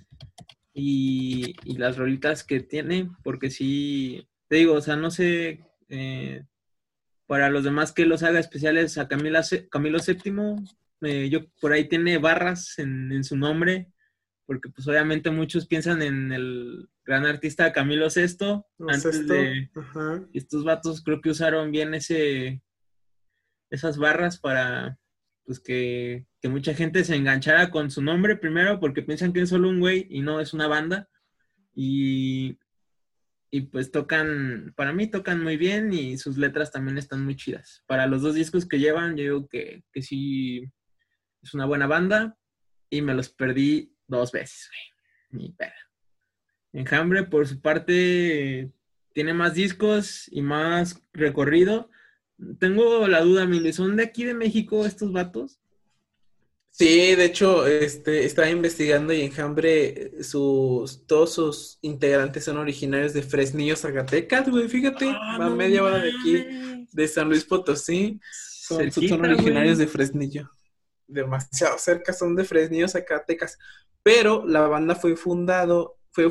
y las rolitas que tiene, porque sí, te digo, o sea, no sé, para los demás que los haga especiales a Camilo VII, yo por ahí tiene barras en su nombre, porque pues obviamente muchos piensan en el gran artista Camilo VI, y estos vatos creo que usaron bien esas barras para pues que mucha gente se enganchara con su nombre primero, porque piensan que es solo un güey y no, es una banda, y pues para mí tocan muy bien y sus letras también están muy chidas. Para los 2 discos que llevan, yo digo que sí es una buena banda y me los perdí 2 veces, güey. Ni pedo. Enjambre, por su parte, tiene más discos y más recorrido. Tengo la duda, Mili, ¿son de aquí de México estos vatos? Sí, de hecho, estaba investigando y Enjambre, todos sus integrantes son originarios de Fresnillo, Zacatecas, güey, fíjate, a media hora de aquí, de San Luis Potosí, son originarios de Fresnillo. Demasiado cerca, son de Fresnillo, Zacatecas, pero la banda fue fundada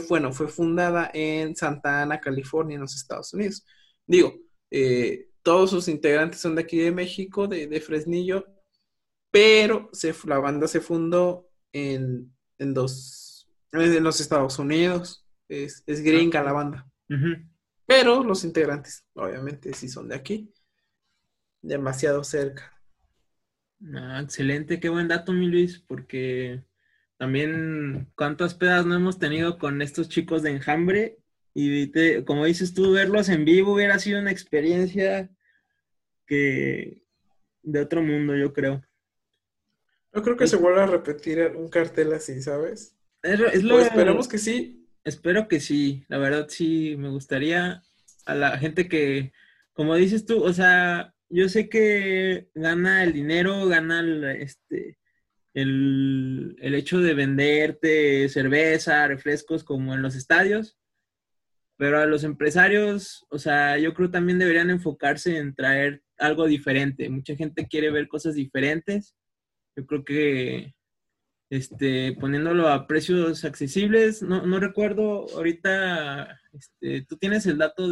en Santa Ana, California, en los Estados Unidos. Digo, todos sus integrantes son de aquí de México, de Fresnillo, pero la banda se fundó en los Estados Unidos. Es gringa la banda. Ujú. Pero los integrantes, obviamente, sí son de aquí. Demasiado cerca. Ah, excelente, qué buen dato, mi Luis, porque también cuántas pedas no hemos tenido con estos chicos de Enjambre y como dices tú, verlos en vivo hubiera sido una experiencia que de otro mundo, yo creo. No creo que se vuelva a repetir un cartel así, ¿sabes? Es O esperemos que sí. Espero que sí, la verdad sí, me gustaría a la gente que, como dices tú, o sea, yo sé que gana el dinero, gana el hecho de venderte cerveza, refrescos como en los estadios, pero a los empresarios, o sea, yo creo también deberían enfocarse en traer algo diferente. Mucha gente quiere ver cosas diferentes. Yo creo que poniéndolo a precios accesibles, no recuerdo ahorita, tú tienes el dato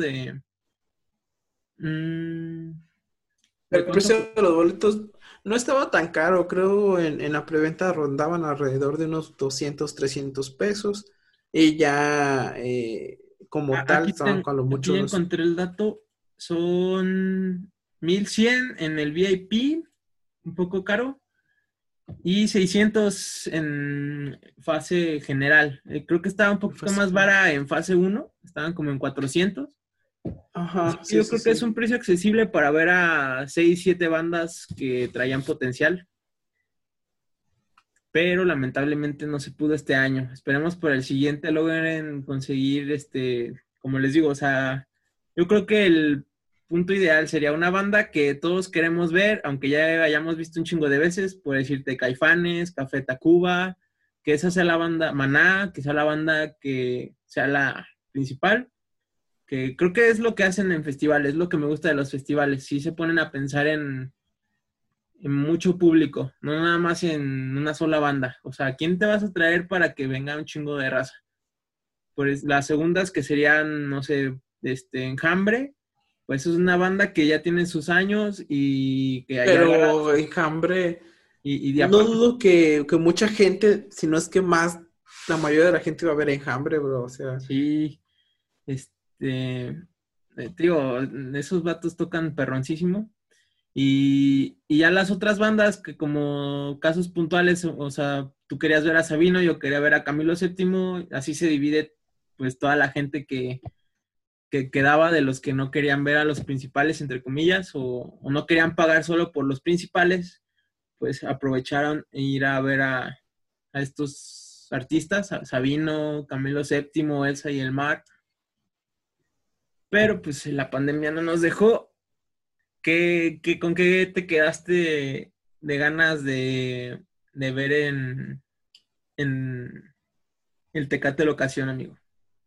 mm, de El cuánto. precio de los boletos no estaba tan caro, creo en la preventa rondaban alrededor de unos 200, 300 pesos y ya como tal estaban con lo Aquí mucho ya los... encontré el dato, son 1100 en el VIP, un poco caro, y 600 en fase general. Creo que estaba un poquito más vara en fase 1, estaban como en 400. Así Ajá, que sí, yo sí, creo que es un sí. precio accesible para ver a 6 7 bandas que traían potencial, pero lamentablemente no se pudo este año. Esperemos por el siguiente logren conseguir, como les digo, o sea, yo creo que el punto ideal sería una banda que todos queremos ver, aunque ya hayamos visto un chingo de veces, por decirte Caifanes, Café Tacuba, que esa sea la banda, Maná, que sea la banda que sea la principal, que creo que es lo que hacen en festivales, es lo que me gusta de los festivales, sí se ponen a pensar en mucho público, no nada más en una sola banda. O sea, ¿quién te vas a traer para que venga un chingo de raza? Pues las segundas que serían, no sé, Enjambre, pues es una banda que ya tiene sus años y que allá agarra, Pero Enjambre, y de no aparte, dudo que mucha gente, si no es que más, la mayoría de la gente va a ver Enjambre, bro, o sea... sí, digo, esos vatos tocan perroncísimo. Y ya las otras bandas que como casos puntuales, o sea, tú querías ver a Sabino, yo quería ver a Camilo VII, así se divide pues toda la gente que quedaba de los que no querían ver a los principales, entre comillas, o no querían pagar solo por los principales, pues aprovecharon e ir a ver a estos artistas, a Sabino, Camilo VII, Elsa y el Mar, pero pues la pandemia no nos dejó. ¿Con qué te quedaste de ganas de ver en el Tecate Locación, amigo?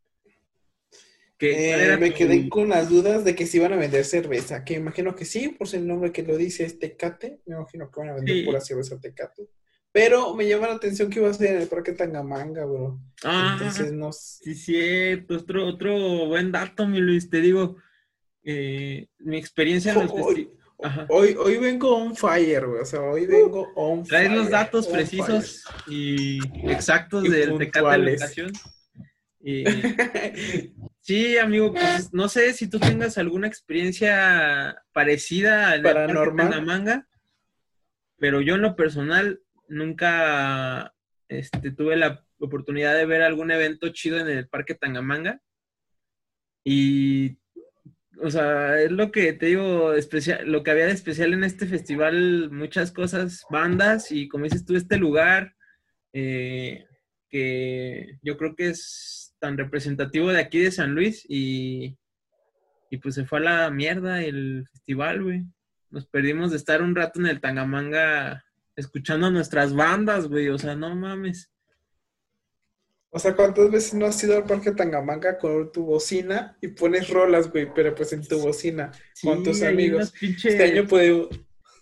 ¿Cuál era Me quedé tu...? con las dudas de que si iban a vender cerveza, que imagino que sí, por el nombre que lo dice es Tecate, me imagino que van a vender pura Sí. cerveza Tecate. Pero me llama la atención que iba a ser en el Parque Tangamanga, bro. Ah, Entonces no sé. sí, cierto. Otro buen dato, mi Luis. Te digo, mi experiencia en los Hoy, festivales... Ajá. hoy vengo on fire, güey. O sea, hoy vengo Traes los datos on fire. precisos y exactos Y del Tecate puntuales. Locación. Y sí, amigo, pues no sé si tú tengas alguna experiencia parecida en el Parque Paranormal. Tangamanga, pero yo en lo personal nunca tuve la oportunidad de ver algún evento chido en el Parque Tangamanga. Y, o sea, es lo que te digo, especial, lo que había de especial en este festival, muchas cosas, bandas, y como dices tú, este lugar eh, que yo creo que es tan representativo de aquí de San Luis y pues se fue a la mierda el festival, güey. Nos perdimos de estar un rato en el Tangamanga escuchando nuestras bandas, güey. O sea, no mames. O sea, ¿cuántas veces no has ido al Parque Tangamanga con tu bocina y pones rolas, güey? Pero pues en tu bocina, con tus Sí, ahí en los amigos. Este pinches. año pudimos,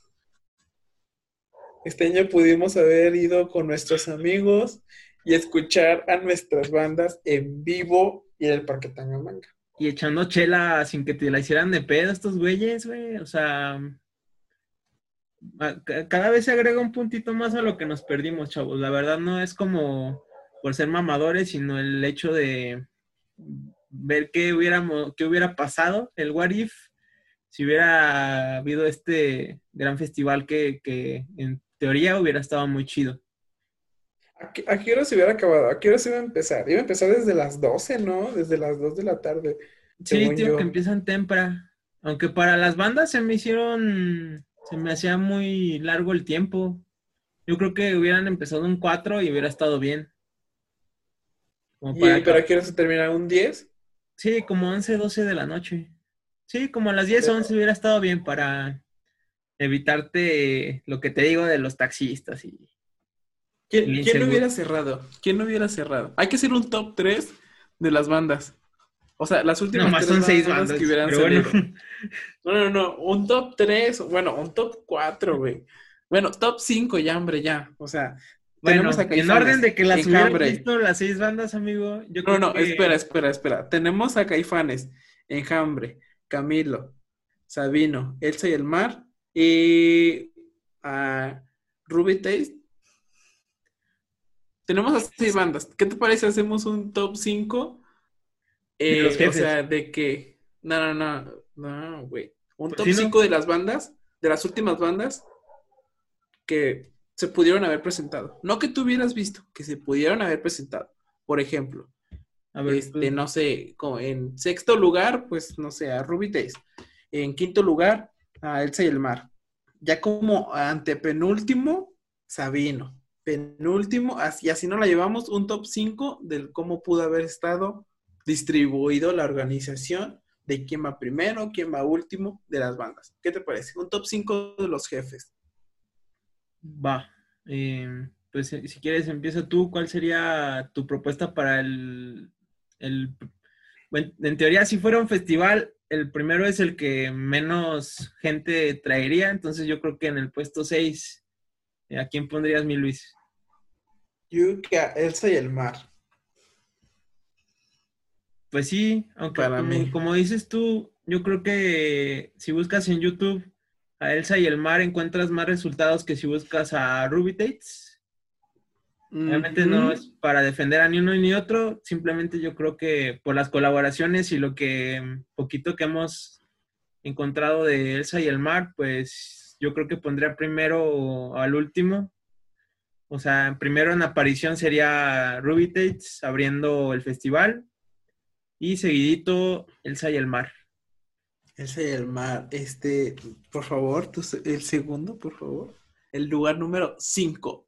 este año pudimos haber ido con nuestros amigos y escuchar a nuestras bandas en vivo y en el Parque Tangamanga. Y echando chela sin que te la hicieran de pedo estos güeyes, güey. O sea, cada vez se agrega un puntito más a lo que nos perdimos, chavos. La verdad no es como por ser mamadores, sino el hecho de ver qué hubiera pasado, el what if, si hubiera habido este gran festival que en teoría hubiera estado muy chido. ¿A qué hora se hubiera acabado? ¿A qué hora se iba a empezar? Iba a empezar desde las 12, ¿no? Desde las 2 de la tarde, Sí, según tío, yo. que empiezan temprano. Aunque para las bandas se me hacía muy largo el tiempo. Yo creo que hubieran empezado un 4 y hubiera estado bien. Como para ¿Pero acá. a qué hora se termina? ¿Un 10? Sí, como 11, 12 de la noche. Sí, como a las 10, 11 hubiera estado bien para evitarte lo que te digo de los taxistas y el ¿Quién no inseguro. hubiera cerrado? ¿Quién no hubiera cerrado? Hay que hacer un top 3 de las bandas. O sea, las últimas Nomás 3 son 6 bandas bandas, que hubieran pero bueno. salido. No. Un top 3, bueno, un top 4, güey. Bueno, top 5 ya, hombre, ya. O sea, Bueno, tenemos a en Caifanes, orden de que las hubieran Enjambre. visto las 6 bandas, amigo, yo No, creo que... espera. Tenemos a Caifanes, Enjambre, Camilo, Sabino, Elsa y el Mar y a Ruby Taste. Tenemos a 6 bandas. ¿Qué te parece? Hacemos un top 5. De los O jefes. sea, de que... No, güey. Un Pues top sí, ¿no? 5 de las bandas, de las últimas bandas que se pudieron haber presentado. No que tú hubieras visto, que se pudieron haber presentado. Por ejemplo, A ver, pues, no sé, como en sexto lugar, pues, no sé, a Ruby Days. En quinto lugar, a Elsa y el Mar. Ya como antepenúltimo, Sabino. Penúltimo, y así nos la llevamos, un top 5 del cómo pudo haber estado distribuido la organización, de quién va primero, quién va último de las bandas. ¿Qué te parece? Un top 5 de los jefes. va. Pues si quieres, empieza tú. ¿Cuál sería tu propuesta para bueno, en teoría, si fuera un festival, el primero es el que menos gente traería. Entonces yo creo que en el puesto 6, ¿a quién pondrías, mi Luis? Yo que a Elsa y el Mar. Pues sí, aunque Para mí. como dices tú, yo creo que si buscas en YouTube a Elsa y el Mar, encuentras más resultados que si buscas a Ruby Tates. Obviamente no es para defender a ni uno ni otro, simplemente yo creo que por las colaboraciones y lo que poquito que hemos encontrado de Elsa y el Mar, pues yo creo que pondría primero al último. O sea, primero en aparición sería Ruby Tates abriendo el festival y seguidito Elsa y el Mar. Elsa y el Mar, por favor, el segundo, por favor. El lugar número 5.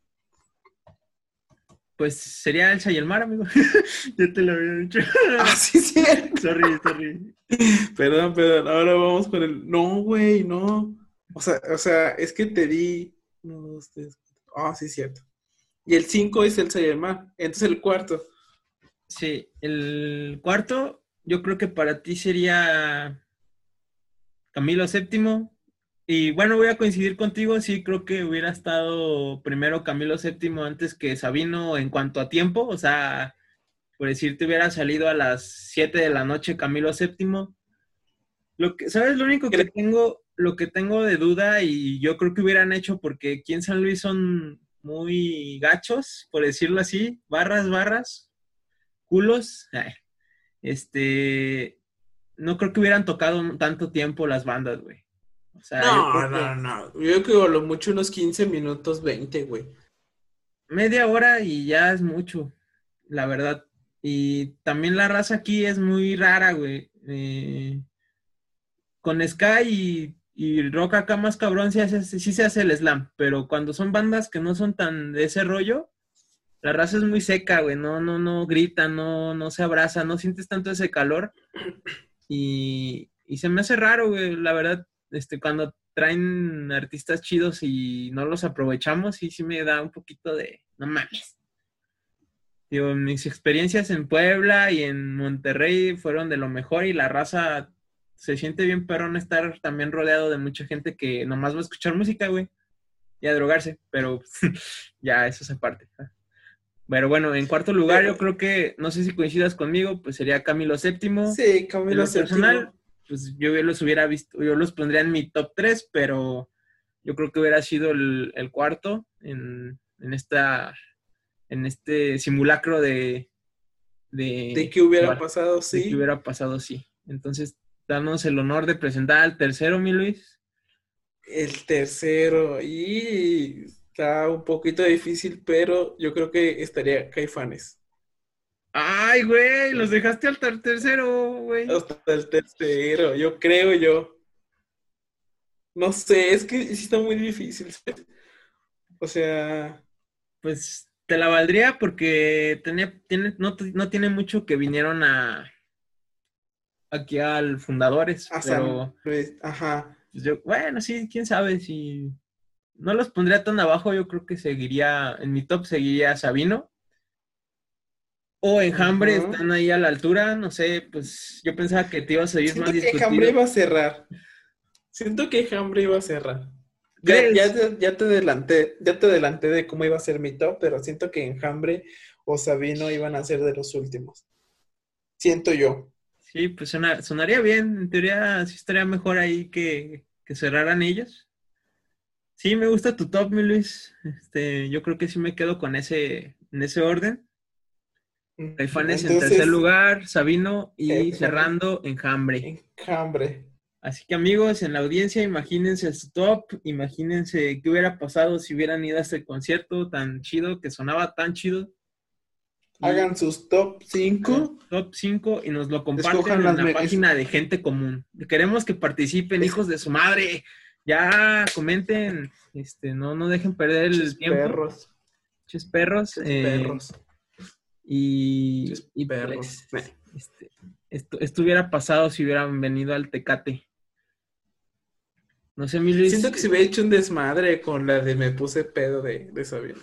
Pues sería Elsa y el Mar, amigo. Ya te lo había dicho. Sí, sí. Sorry. Perdón, ahora vamos con el... No, güey, no. O sea, es que te di... 1, 2, 3... sí, cierto. Y el 5 es Elsa y el Mar. Entonces el cuarto. Sí, el cuarto, yo creo que para ti sería Camilo VII. Y bueno, voy a coincidir contigo, sí, creo que hubiera estado primero Camilo VII antes que Sabino en cuanto a tiempo. O sea, por decirte, hubiera salido a las 7 de la noche Camilo VII. ¿Sabes? Lo único que tengo de duda, y yo creo que hubieran hecho, porque aquí en San Luis son muy gachos, por decirlo así, barras, culos. No creo que hubieran tocado tanto tiempo las bandas, güey. O sea, No. Yo creo que a lo mucho unos 15 minutos, 20, güey. media hora y ya es mucho, la verdad. Y también la raza aquí es muy rara, güey. Con Sky y rock acá más cabrón sí se hace el slam, pero cuando son bandas que no son tan de ese rollo, la raza es muy seca, güey. No grita, no se abraza, no sientes tanto ese calor. Y se me hace raro, güey, la verdad, cuando traen artistas chidos y no los aprovechamos, y sí me da un poquito de, no mames. Digo, mis experiencias en Puebla y en Monterrey fueron de lo mejor, y la raza se siente bien perrón estar también rodeado de mucha gente que nomás va a escuchar música, güey, y a drogarse, pero ya eso es aparte. Pero bueno, en cuarto lugar, yo creo que, no sé si coincidas conmigo, pues sería Camilo VII. Sí, Camilo En lo VII. personal, pues yo los hubiera visto, yo los pondría en mi top 3, pero yo creo que hubiera sido el cuarto en este simulacro de qué hubiera igual, pasado, de sí. qué hubiera pasado, sí. Entonces, danos el honor de presentar al tercero, mi Luis. El tercero, y está un poquito difícil, pero yo creo que estaría Caifanes. Ay, güey, los dejaste al tercero, güey. Hasta el tercero, yo creo yo. No sé, es que sí está muy difícil, ¿sabes? O sea, Pues te la valdría porque no tiene mucho que vinieron aquí al Fundadores, a San pero Luis, ajá. pues bueno, sí, quién sabe si no los pondría tan abajo, yo creo que en mi top seguiría Sabino o Enjambre, Ajá. están ahí a la altura, no sé, pues yo pensaba que te ibas a ir Siento más que Enjambre discutido. iba a cerrar. Siento que Enjambre iba a cerrar. ¿Crees? Ya te adelanté de cómo iba a ser mi top, pero siento que Enjambre o Sabino iban a ser de los últimos. Siento yo. Sí, pues sonaría bien, en teoría sí estaría mejor ahí que cerraran ellos. Sí, me gusta tu top, mi Luis. Yo creo que sí me quedo con en ese orden. Caifanes en tercer Entonces, lugar, Sabino y Caifanes, cerrando Enjambre. Enjambre. Así que amigos, en la audiencia, imagínense su top, imagínense qué hubiera pasado si hubieran ido a este concierto tan chido, que sonaba tan chido. Hagan Y sus top 5. top 5 y nos lo comparten Escojan en las la página de Gente Común. Queremos que participen, hijos de su madre. Ya comenten, no dejen perder el tiempo. perros. Ches perros. Perros. Y Perros. pues, esto hubiera pasado si hubieran venido al Tecate. No sé, mi Luis. Siento que se hubiera hecho un desmadre con la de Me Puse Pedo de Sabino.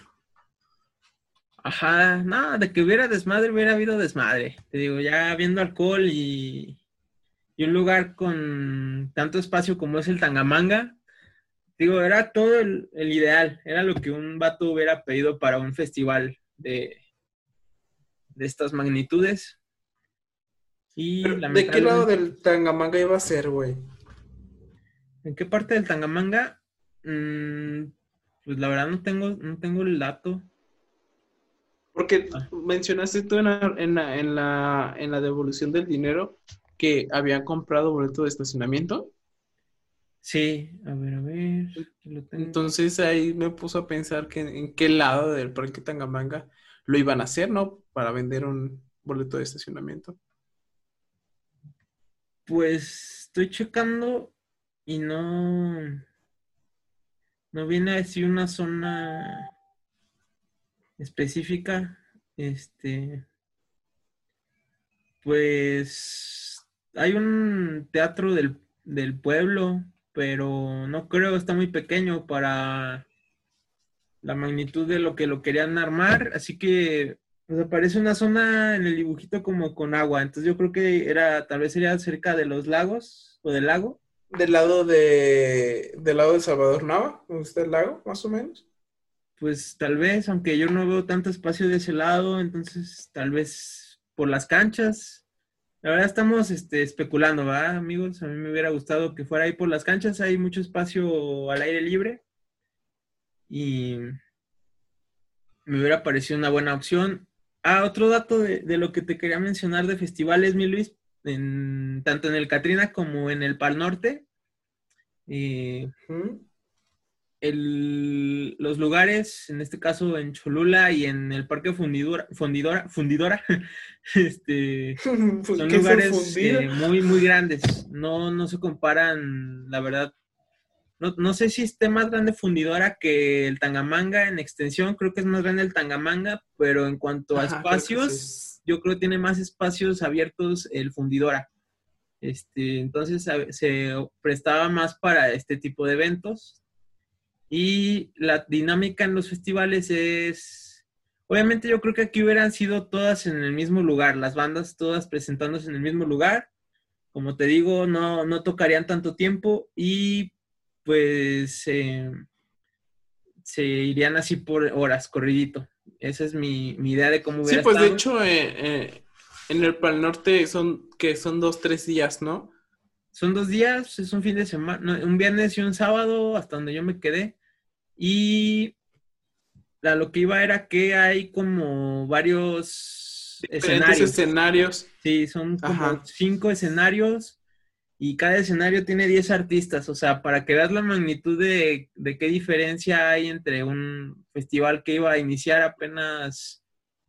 Ajá, no, de que hubiera desmadre, hubiera habido desmadre. Te digo, ya viendo alcohol y un lugar con tanto espacio como es el Tangamanga, digo, era todo el ideal, era lo que un vato hubiera pedido para un festival de estas magnitudes. Y Pero, ¿de qué lado del Tangamanga iba a ser, güey? ¿En qué parte del Tangamanga? Pues la verdad no tengo el dato. Porque mencionaste tú en la devolución del dinero que habían comprado boleto de estacionamiento. Sí, a ver, aquí lo tengo. Entonces ahí me puso a pensar que en qué lado del Parque Tangamanga lo iban a hacer, ¿no? Para vender un boleto de estacionamiento. Pues estoy checando y no viene así una zona específica. Pues hay un teatro del pueblo, pero no creo, está muy pequeño para la magnitud de lo que lo querían armar, así que pues aparece una zona en el dibujito como con agua, entonces yo creo que tal vez sería cerca de los lagos o del lago. Del lado de Salvador Nava, donde está el lago, más o menos. Pues tal vez, aunque yo no veo tanto espacio de ese lado, entonces tal vez por las canchas. La verdad estamos especulando, ¿va, amigos? A mí me hubiera gustado que fuera ahí por las canchas, hay mucho espacio al aire libre y me hubiera parecido una buena opción. Otro dato de lo que te quería mencionar de festivales, mi Luis, tanto en el Catrina como en el Pal Norte, los lugares, en este caso en Cholula y en el Parque Fundidora, son lugares muy, muy grandes. No se comparan, la verdad. No sé si esté más grande Fundidora que el Tangamanga en extensión, creo que es más grande el Tangamanga, pero en cuanto a espacios, sí. Yo creo que tiene más espacios abiertos el Fundidora. Entonces se prestaba más para este tipo de eventos. Y la dinámica en los festivales es, obviamente yo creo que aquí hubieran sido todas en el mismo lugar, las bandas todas presentándose en el mismo lugar. Como te digo, no tocarían tanto tiempo y pues se irían así por horas, corridito. Esa es mi idea de cómo hubiera estado. Sí, pues estado. de hecho en el Pal Norte son 2-3 días, ¿no? son 2 días, es un fin de semana, no, un viernes y un sábado, hasta donde yo me quedé. Y a lo que iba era que hay como varios Diferentes escenarios. escenarios. Sí, son como Ajá. 5 escenarios y cada escenario tiene 10 artistas. O sea, para que veas la magnitud de qué diferencia hay entre un festival que iba a iniciar apenas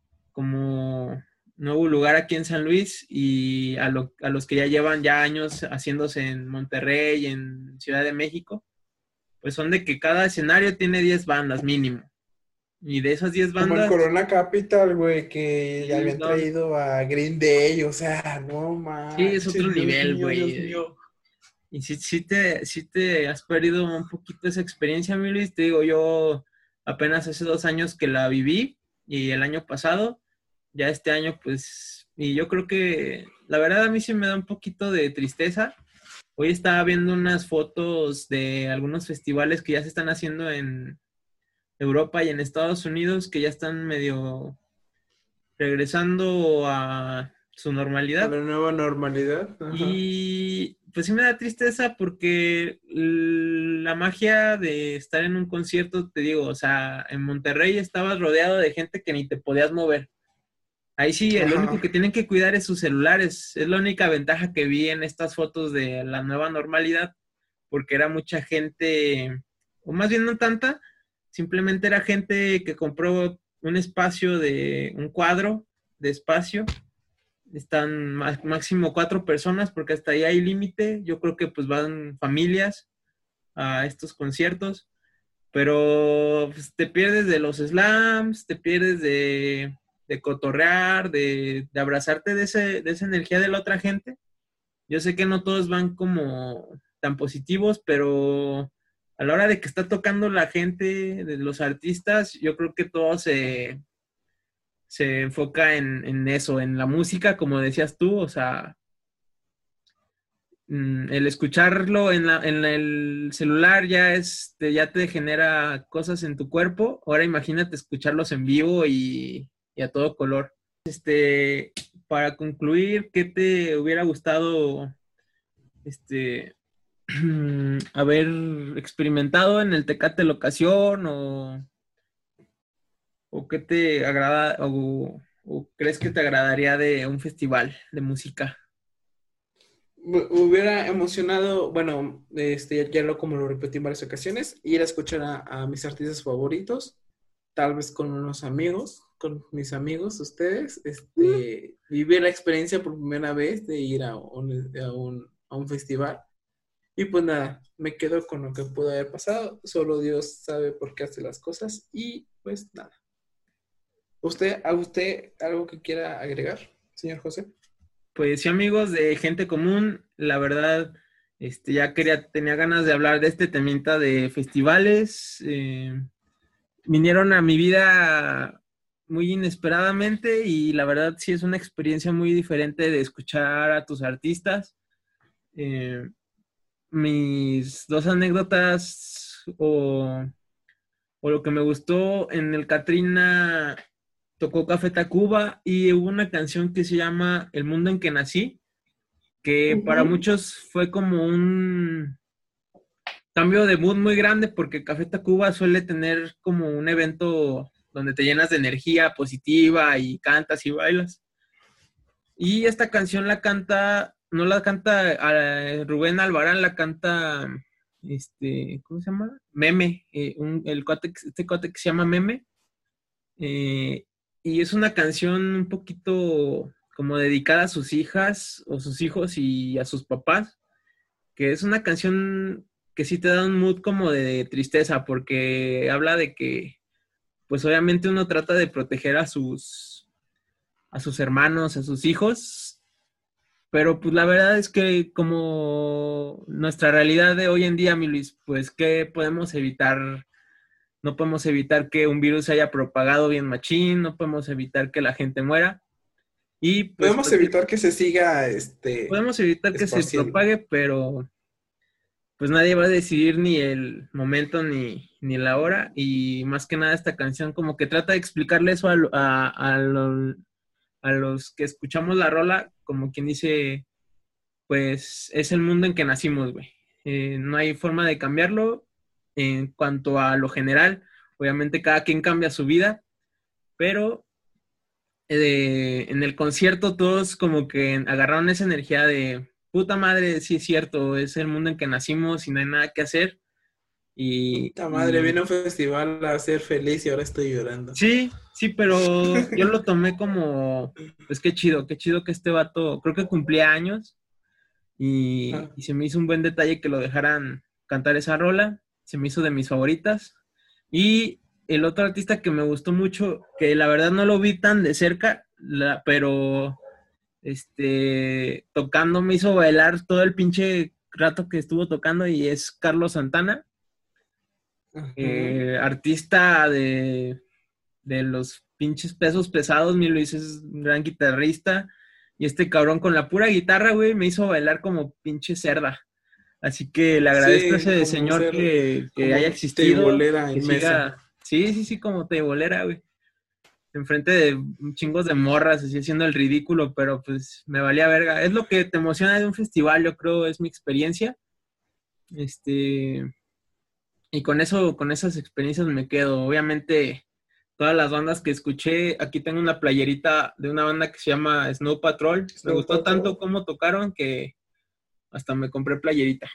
como nuevo lugar aquí en San Luis y a los que ya llevan ya años haciéndose en Monterrey, en Ciudad de México, pues son de que cada escenario tiene 10 bandas mínimo. Y de esas 10 Como el bandas, Corona Capital, güey, que sí, ya habían no, traído a Green Day, o sea, no sí, es manches, otro Dios nivel, mío, Dios güey. mío. Y sí te has perdido un poquito esa experiencia, mi Luis. Te digo, yo apenas hace 2 años que la viví y el año pasado, ya este año, pues, y yo creo que la verdad a mí sí me da un poquito de tristeza. Hoy estaba viendo unas fotos de algunos festivales que ya se están haciendo en Europa y en Estados Unidos, que ya están medio regresando a su A normalidad. la nueva normalidad. Ajá. Y pues sí me da tristeza porque la magia de estar en un concierto, te digo, o sea, en Monterrey estabas rodeado de gente que ni te podías mover. Ahí sí, lo único Ajá. que tienen que cuidar es sus celulares. Es la única ventaja que vi en estas fotos de la nueva normalidad, porque era mucha gente, o más bien no tanta, simplemente era gente que compró un espacio de un cuadro de espacio. Están máximo 4 personas porque hasta ahí hay límite. Yo creo que pues van familias a estos conciertos, pero pues, te pierdes de los slams, te pierdes de cotorrear, de abrazarte de esa energía de la otra gente. Yo sé que no todos van como tan positivos, pero a la hora de que está tocando la gente, de los artistas, yo creo que todo se enfoca en eso, en la música, como decías tú, o sea, el escucharlo en el celular ya te genera cosas en tu cuerpo. Ahora imagínate escucharlos en vivo y a todo color. Para concluir, ¿qué te hubiera gustado haber experimentado en el Tecate Locación o qué te agrada o crees que te agradaría de un festival de música? Me hubiera emocionado, bueno, como lo repetí en varias ocasiones, ir a escuchar a mis artistas favoritos, tal vez con unos amigos, con mis amigos, ustedes, vivir la experiencia por primera vez de ir a un festival. Y pues nada, me quedo con lo que pudo haber pasado, solo Dios sabe por qué hace las cosas y pues nada. ¿A usted algo que quiera agregar, señor José? Pues sí, amigos de Gente Común, la verdad, tenía ganas de hablar de este temita de festivales. Vinieron a mi vida muy inesperadamente y la verdad sí es una experiencia muy diferente de escuchar a tus artistas. Mis 2 anécdotas o lo que me gustó en el Katrina, tocó Café Tacuba y hubo una canción que se llama El mundo en que nací, que para muchos fue como un cambio de mood muy grande porque Café Tacuba suele tener como un evento donde te llenas de energía positiva y cantas y bailas. Y esta canción no la canta Rubén Albarán, la canta ¿cómo se llama? Meme, este cuate que se llama Meme. Y es una canción un poquito como dedicada a sus hijas o sus hijos y a sus papás, que es una canción que sí te da un mood como de tristeza, porque habla de que, pues obviamente uno trata de proteger a sus hermanos, a sus hijos, pero pues la verdad es que como nuestra realidad de hoy en día, mi Luis, pues ¿qué podemos evitar? No podemos evitar que un virus se haya propagado bien machín, no podemos evitar que la gente muera. Y pues Podemos evitar que se siga podemos evitar que se esparciendo. propague, pero pues nadie va a decidir ni el momento ni la hora. Y más que nada esta canción como que trata de explicarle eso a los que escuchamos la rola, como quien dice, pues es el mundo en que nacimos, güey. No hay forma de cambiarlo en cuanto a lo general. Obviamente cada quien cambia su vida, pero en el concierto todos como que agarraron esa energía de puta madre, sí es cierto, es el mundo en que nacimos y no hay nada que hacer. Puta madre, vine a un festival a ser feliz y ahora estoy llorando. Sí, pero yo lo tomé como, pues qué chido que este vato, creo que cumplía años y se me hizo un buen detalle que lo dejaran cantar esa rola, se me hizo de mis favoritas. Y el otro artista que me gustó mucho, que la verdad no lo vi tan de cerca, pero tocando me hizo bailar todo el pinche rato que estuvo tocando, y es Carlos Santana. Artista de los pinches pesos pesados. Mi Luis es un gran guitarrista, y este cabrón con la pura guitarra, güey, me hizo bailar como pinche cerda. Así que le agradezco a ese señor que haya existido. Teibolera que inmensa. Sí, como teibolera, güey. Enfrente de chingos de morras, así haciendo el ridículo, pero pues me valía verga. Es lo que te emociona de un festival, yo creo, es mi experiencia. Y con esas experiencias me quedo. Obviamente, todas las bandas que escuché, aquí tengo una playerita de una banda que se llama Snow Patrol. Me gustó tanto cómo tocaron que hasta me compré playerita.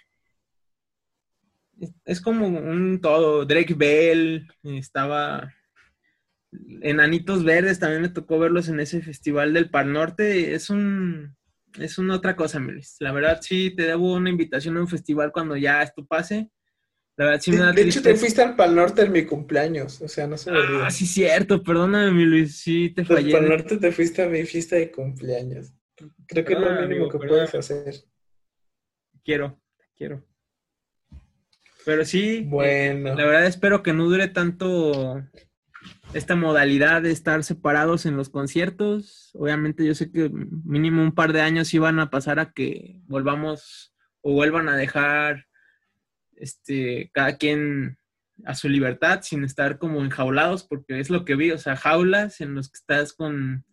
Es como un todo. Drake Bell, estaba Enanitos Verdes, también me tocó verlos en ese festival del Pal Norte. Es una otra cosa, Melis. La verdad, sí, te debo una invitación a un festival cuando ya esto pase. La verdad, sí me da De hecho, te fuiste al Pal Norte en mi cumpleaños, o sea, no se me olvida. Sí, cierto, perdóname, mi Luis, sí te fallé. Al Pal Norte te fuiste a mi fiesta de cumpleaños. Creo que es lo mínimo amigo, que puedes hacer. Quiero. Pero sí, bueno. La verdad espero que no dure tanto esta modalidad de estar separados en los conciertos. Obviamente yo sé que mínimo un par de años sí van a pasar a que volvamos o vuelvan a dejar cada quien a su libertad sin estar como enjaulados, porque es lo que vi, o sea, jaulas en los que estás con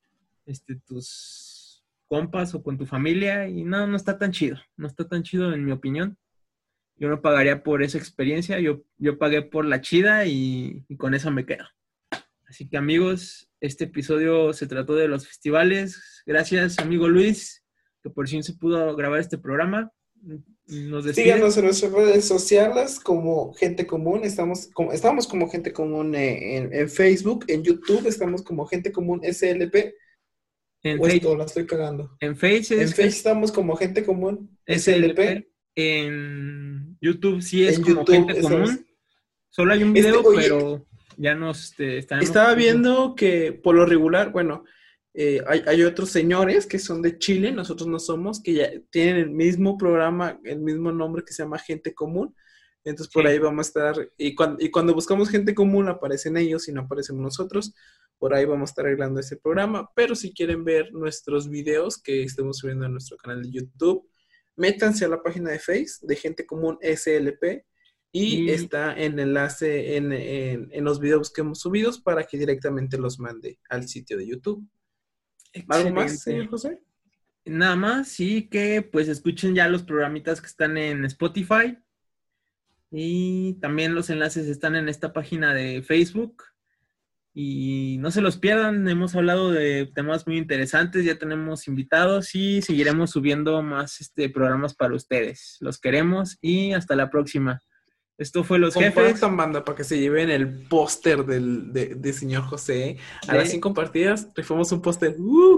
tus compas o con tu familia, y no está tan chido en mi opinión. Yo no pagaría por esa experiencia, yo pagué por la chida y con eso me quedo. Así que amigos, este episodio se trató de los festivales. Gracias, amigo Luis, que por fin se pudo grabar este programa. Nos despide. Síganos en nuestras redes sociales como Gente Común. Estamos como Gente Común en Facebook, en YouTube estamos como Gente Común SLP. Esto la estoy cagando. En Facebook estamos como Gente Común SLP. En YouTube sí es en como YouTube, Gente Común. Solo hay un video, pero ya nos estaba viendo que por lo regular, bueno, hay otros señores que son de Chile, nosotros no somos, que ya tienen el mismo programa, el mismo nombre, que se llama Gente Común. Entonces por ahí vamos a estar, y cuando buscamos Gente Común aparecen ellos y no aparecemos nosotros. Por ahí vamos a estar arreglando ese programa. Pero si quieren ver nuestros videos que estemos subiendo a nuestro canal de YouTube, métanse a la página de Facebook de Gente Común SLP y está el enlace en los videos que hemos subido para que directamente los mande al sitio de YouTube. ¿Algo más, señor José? Nada más, sí, que pues escuchen ya los programitas que están en Spotify, y también los enlaces están en esta página de Facebook. Y no se los pierdan, hemos hablado de temas muy interesantes, ya tenemos invitados y seguiremos subiendo más programas para ustedes. Los queremos y hasta la próxima. Esto fue Los Jefes. Compartan, banda, para que se lleven el póster de señor José. A las 5 partidas rifamos un póster.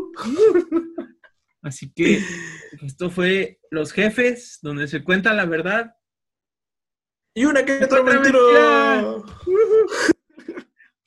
Así que esto fue Los Jefes, donde se cuenta la verdad. Y una que otra mentira.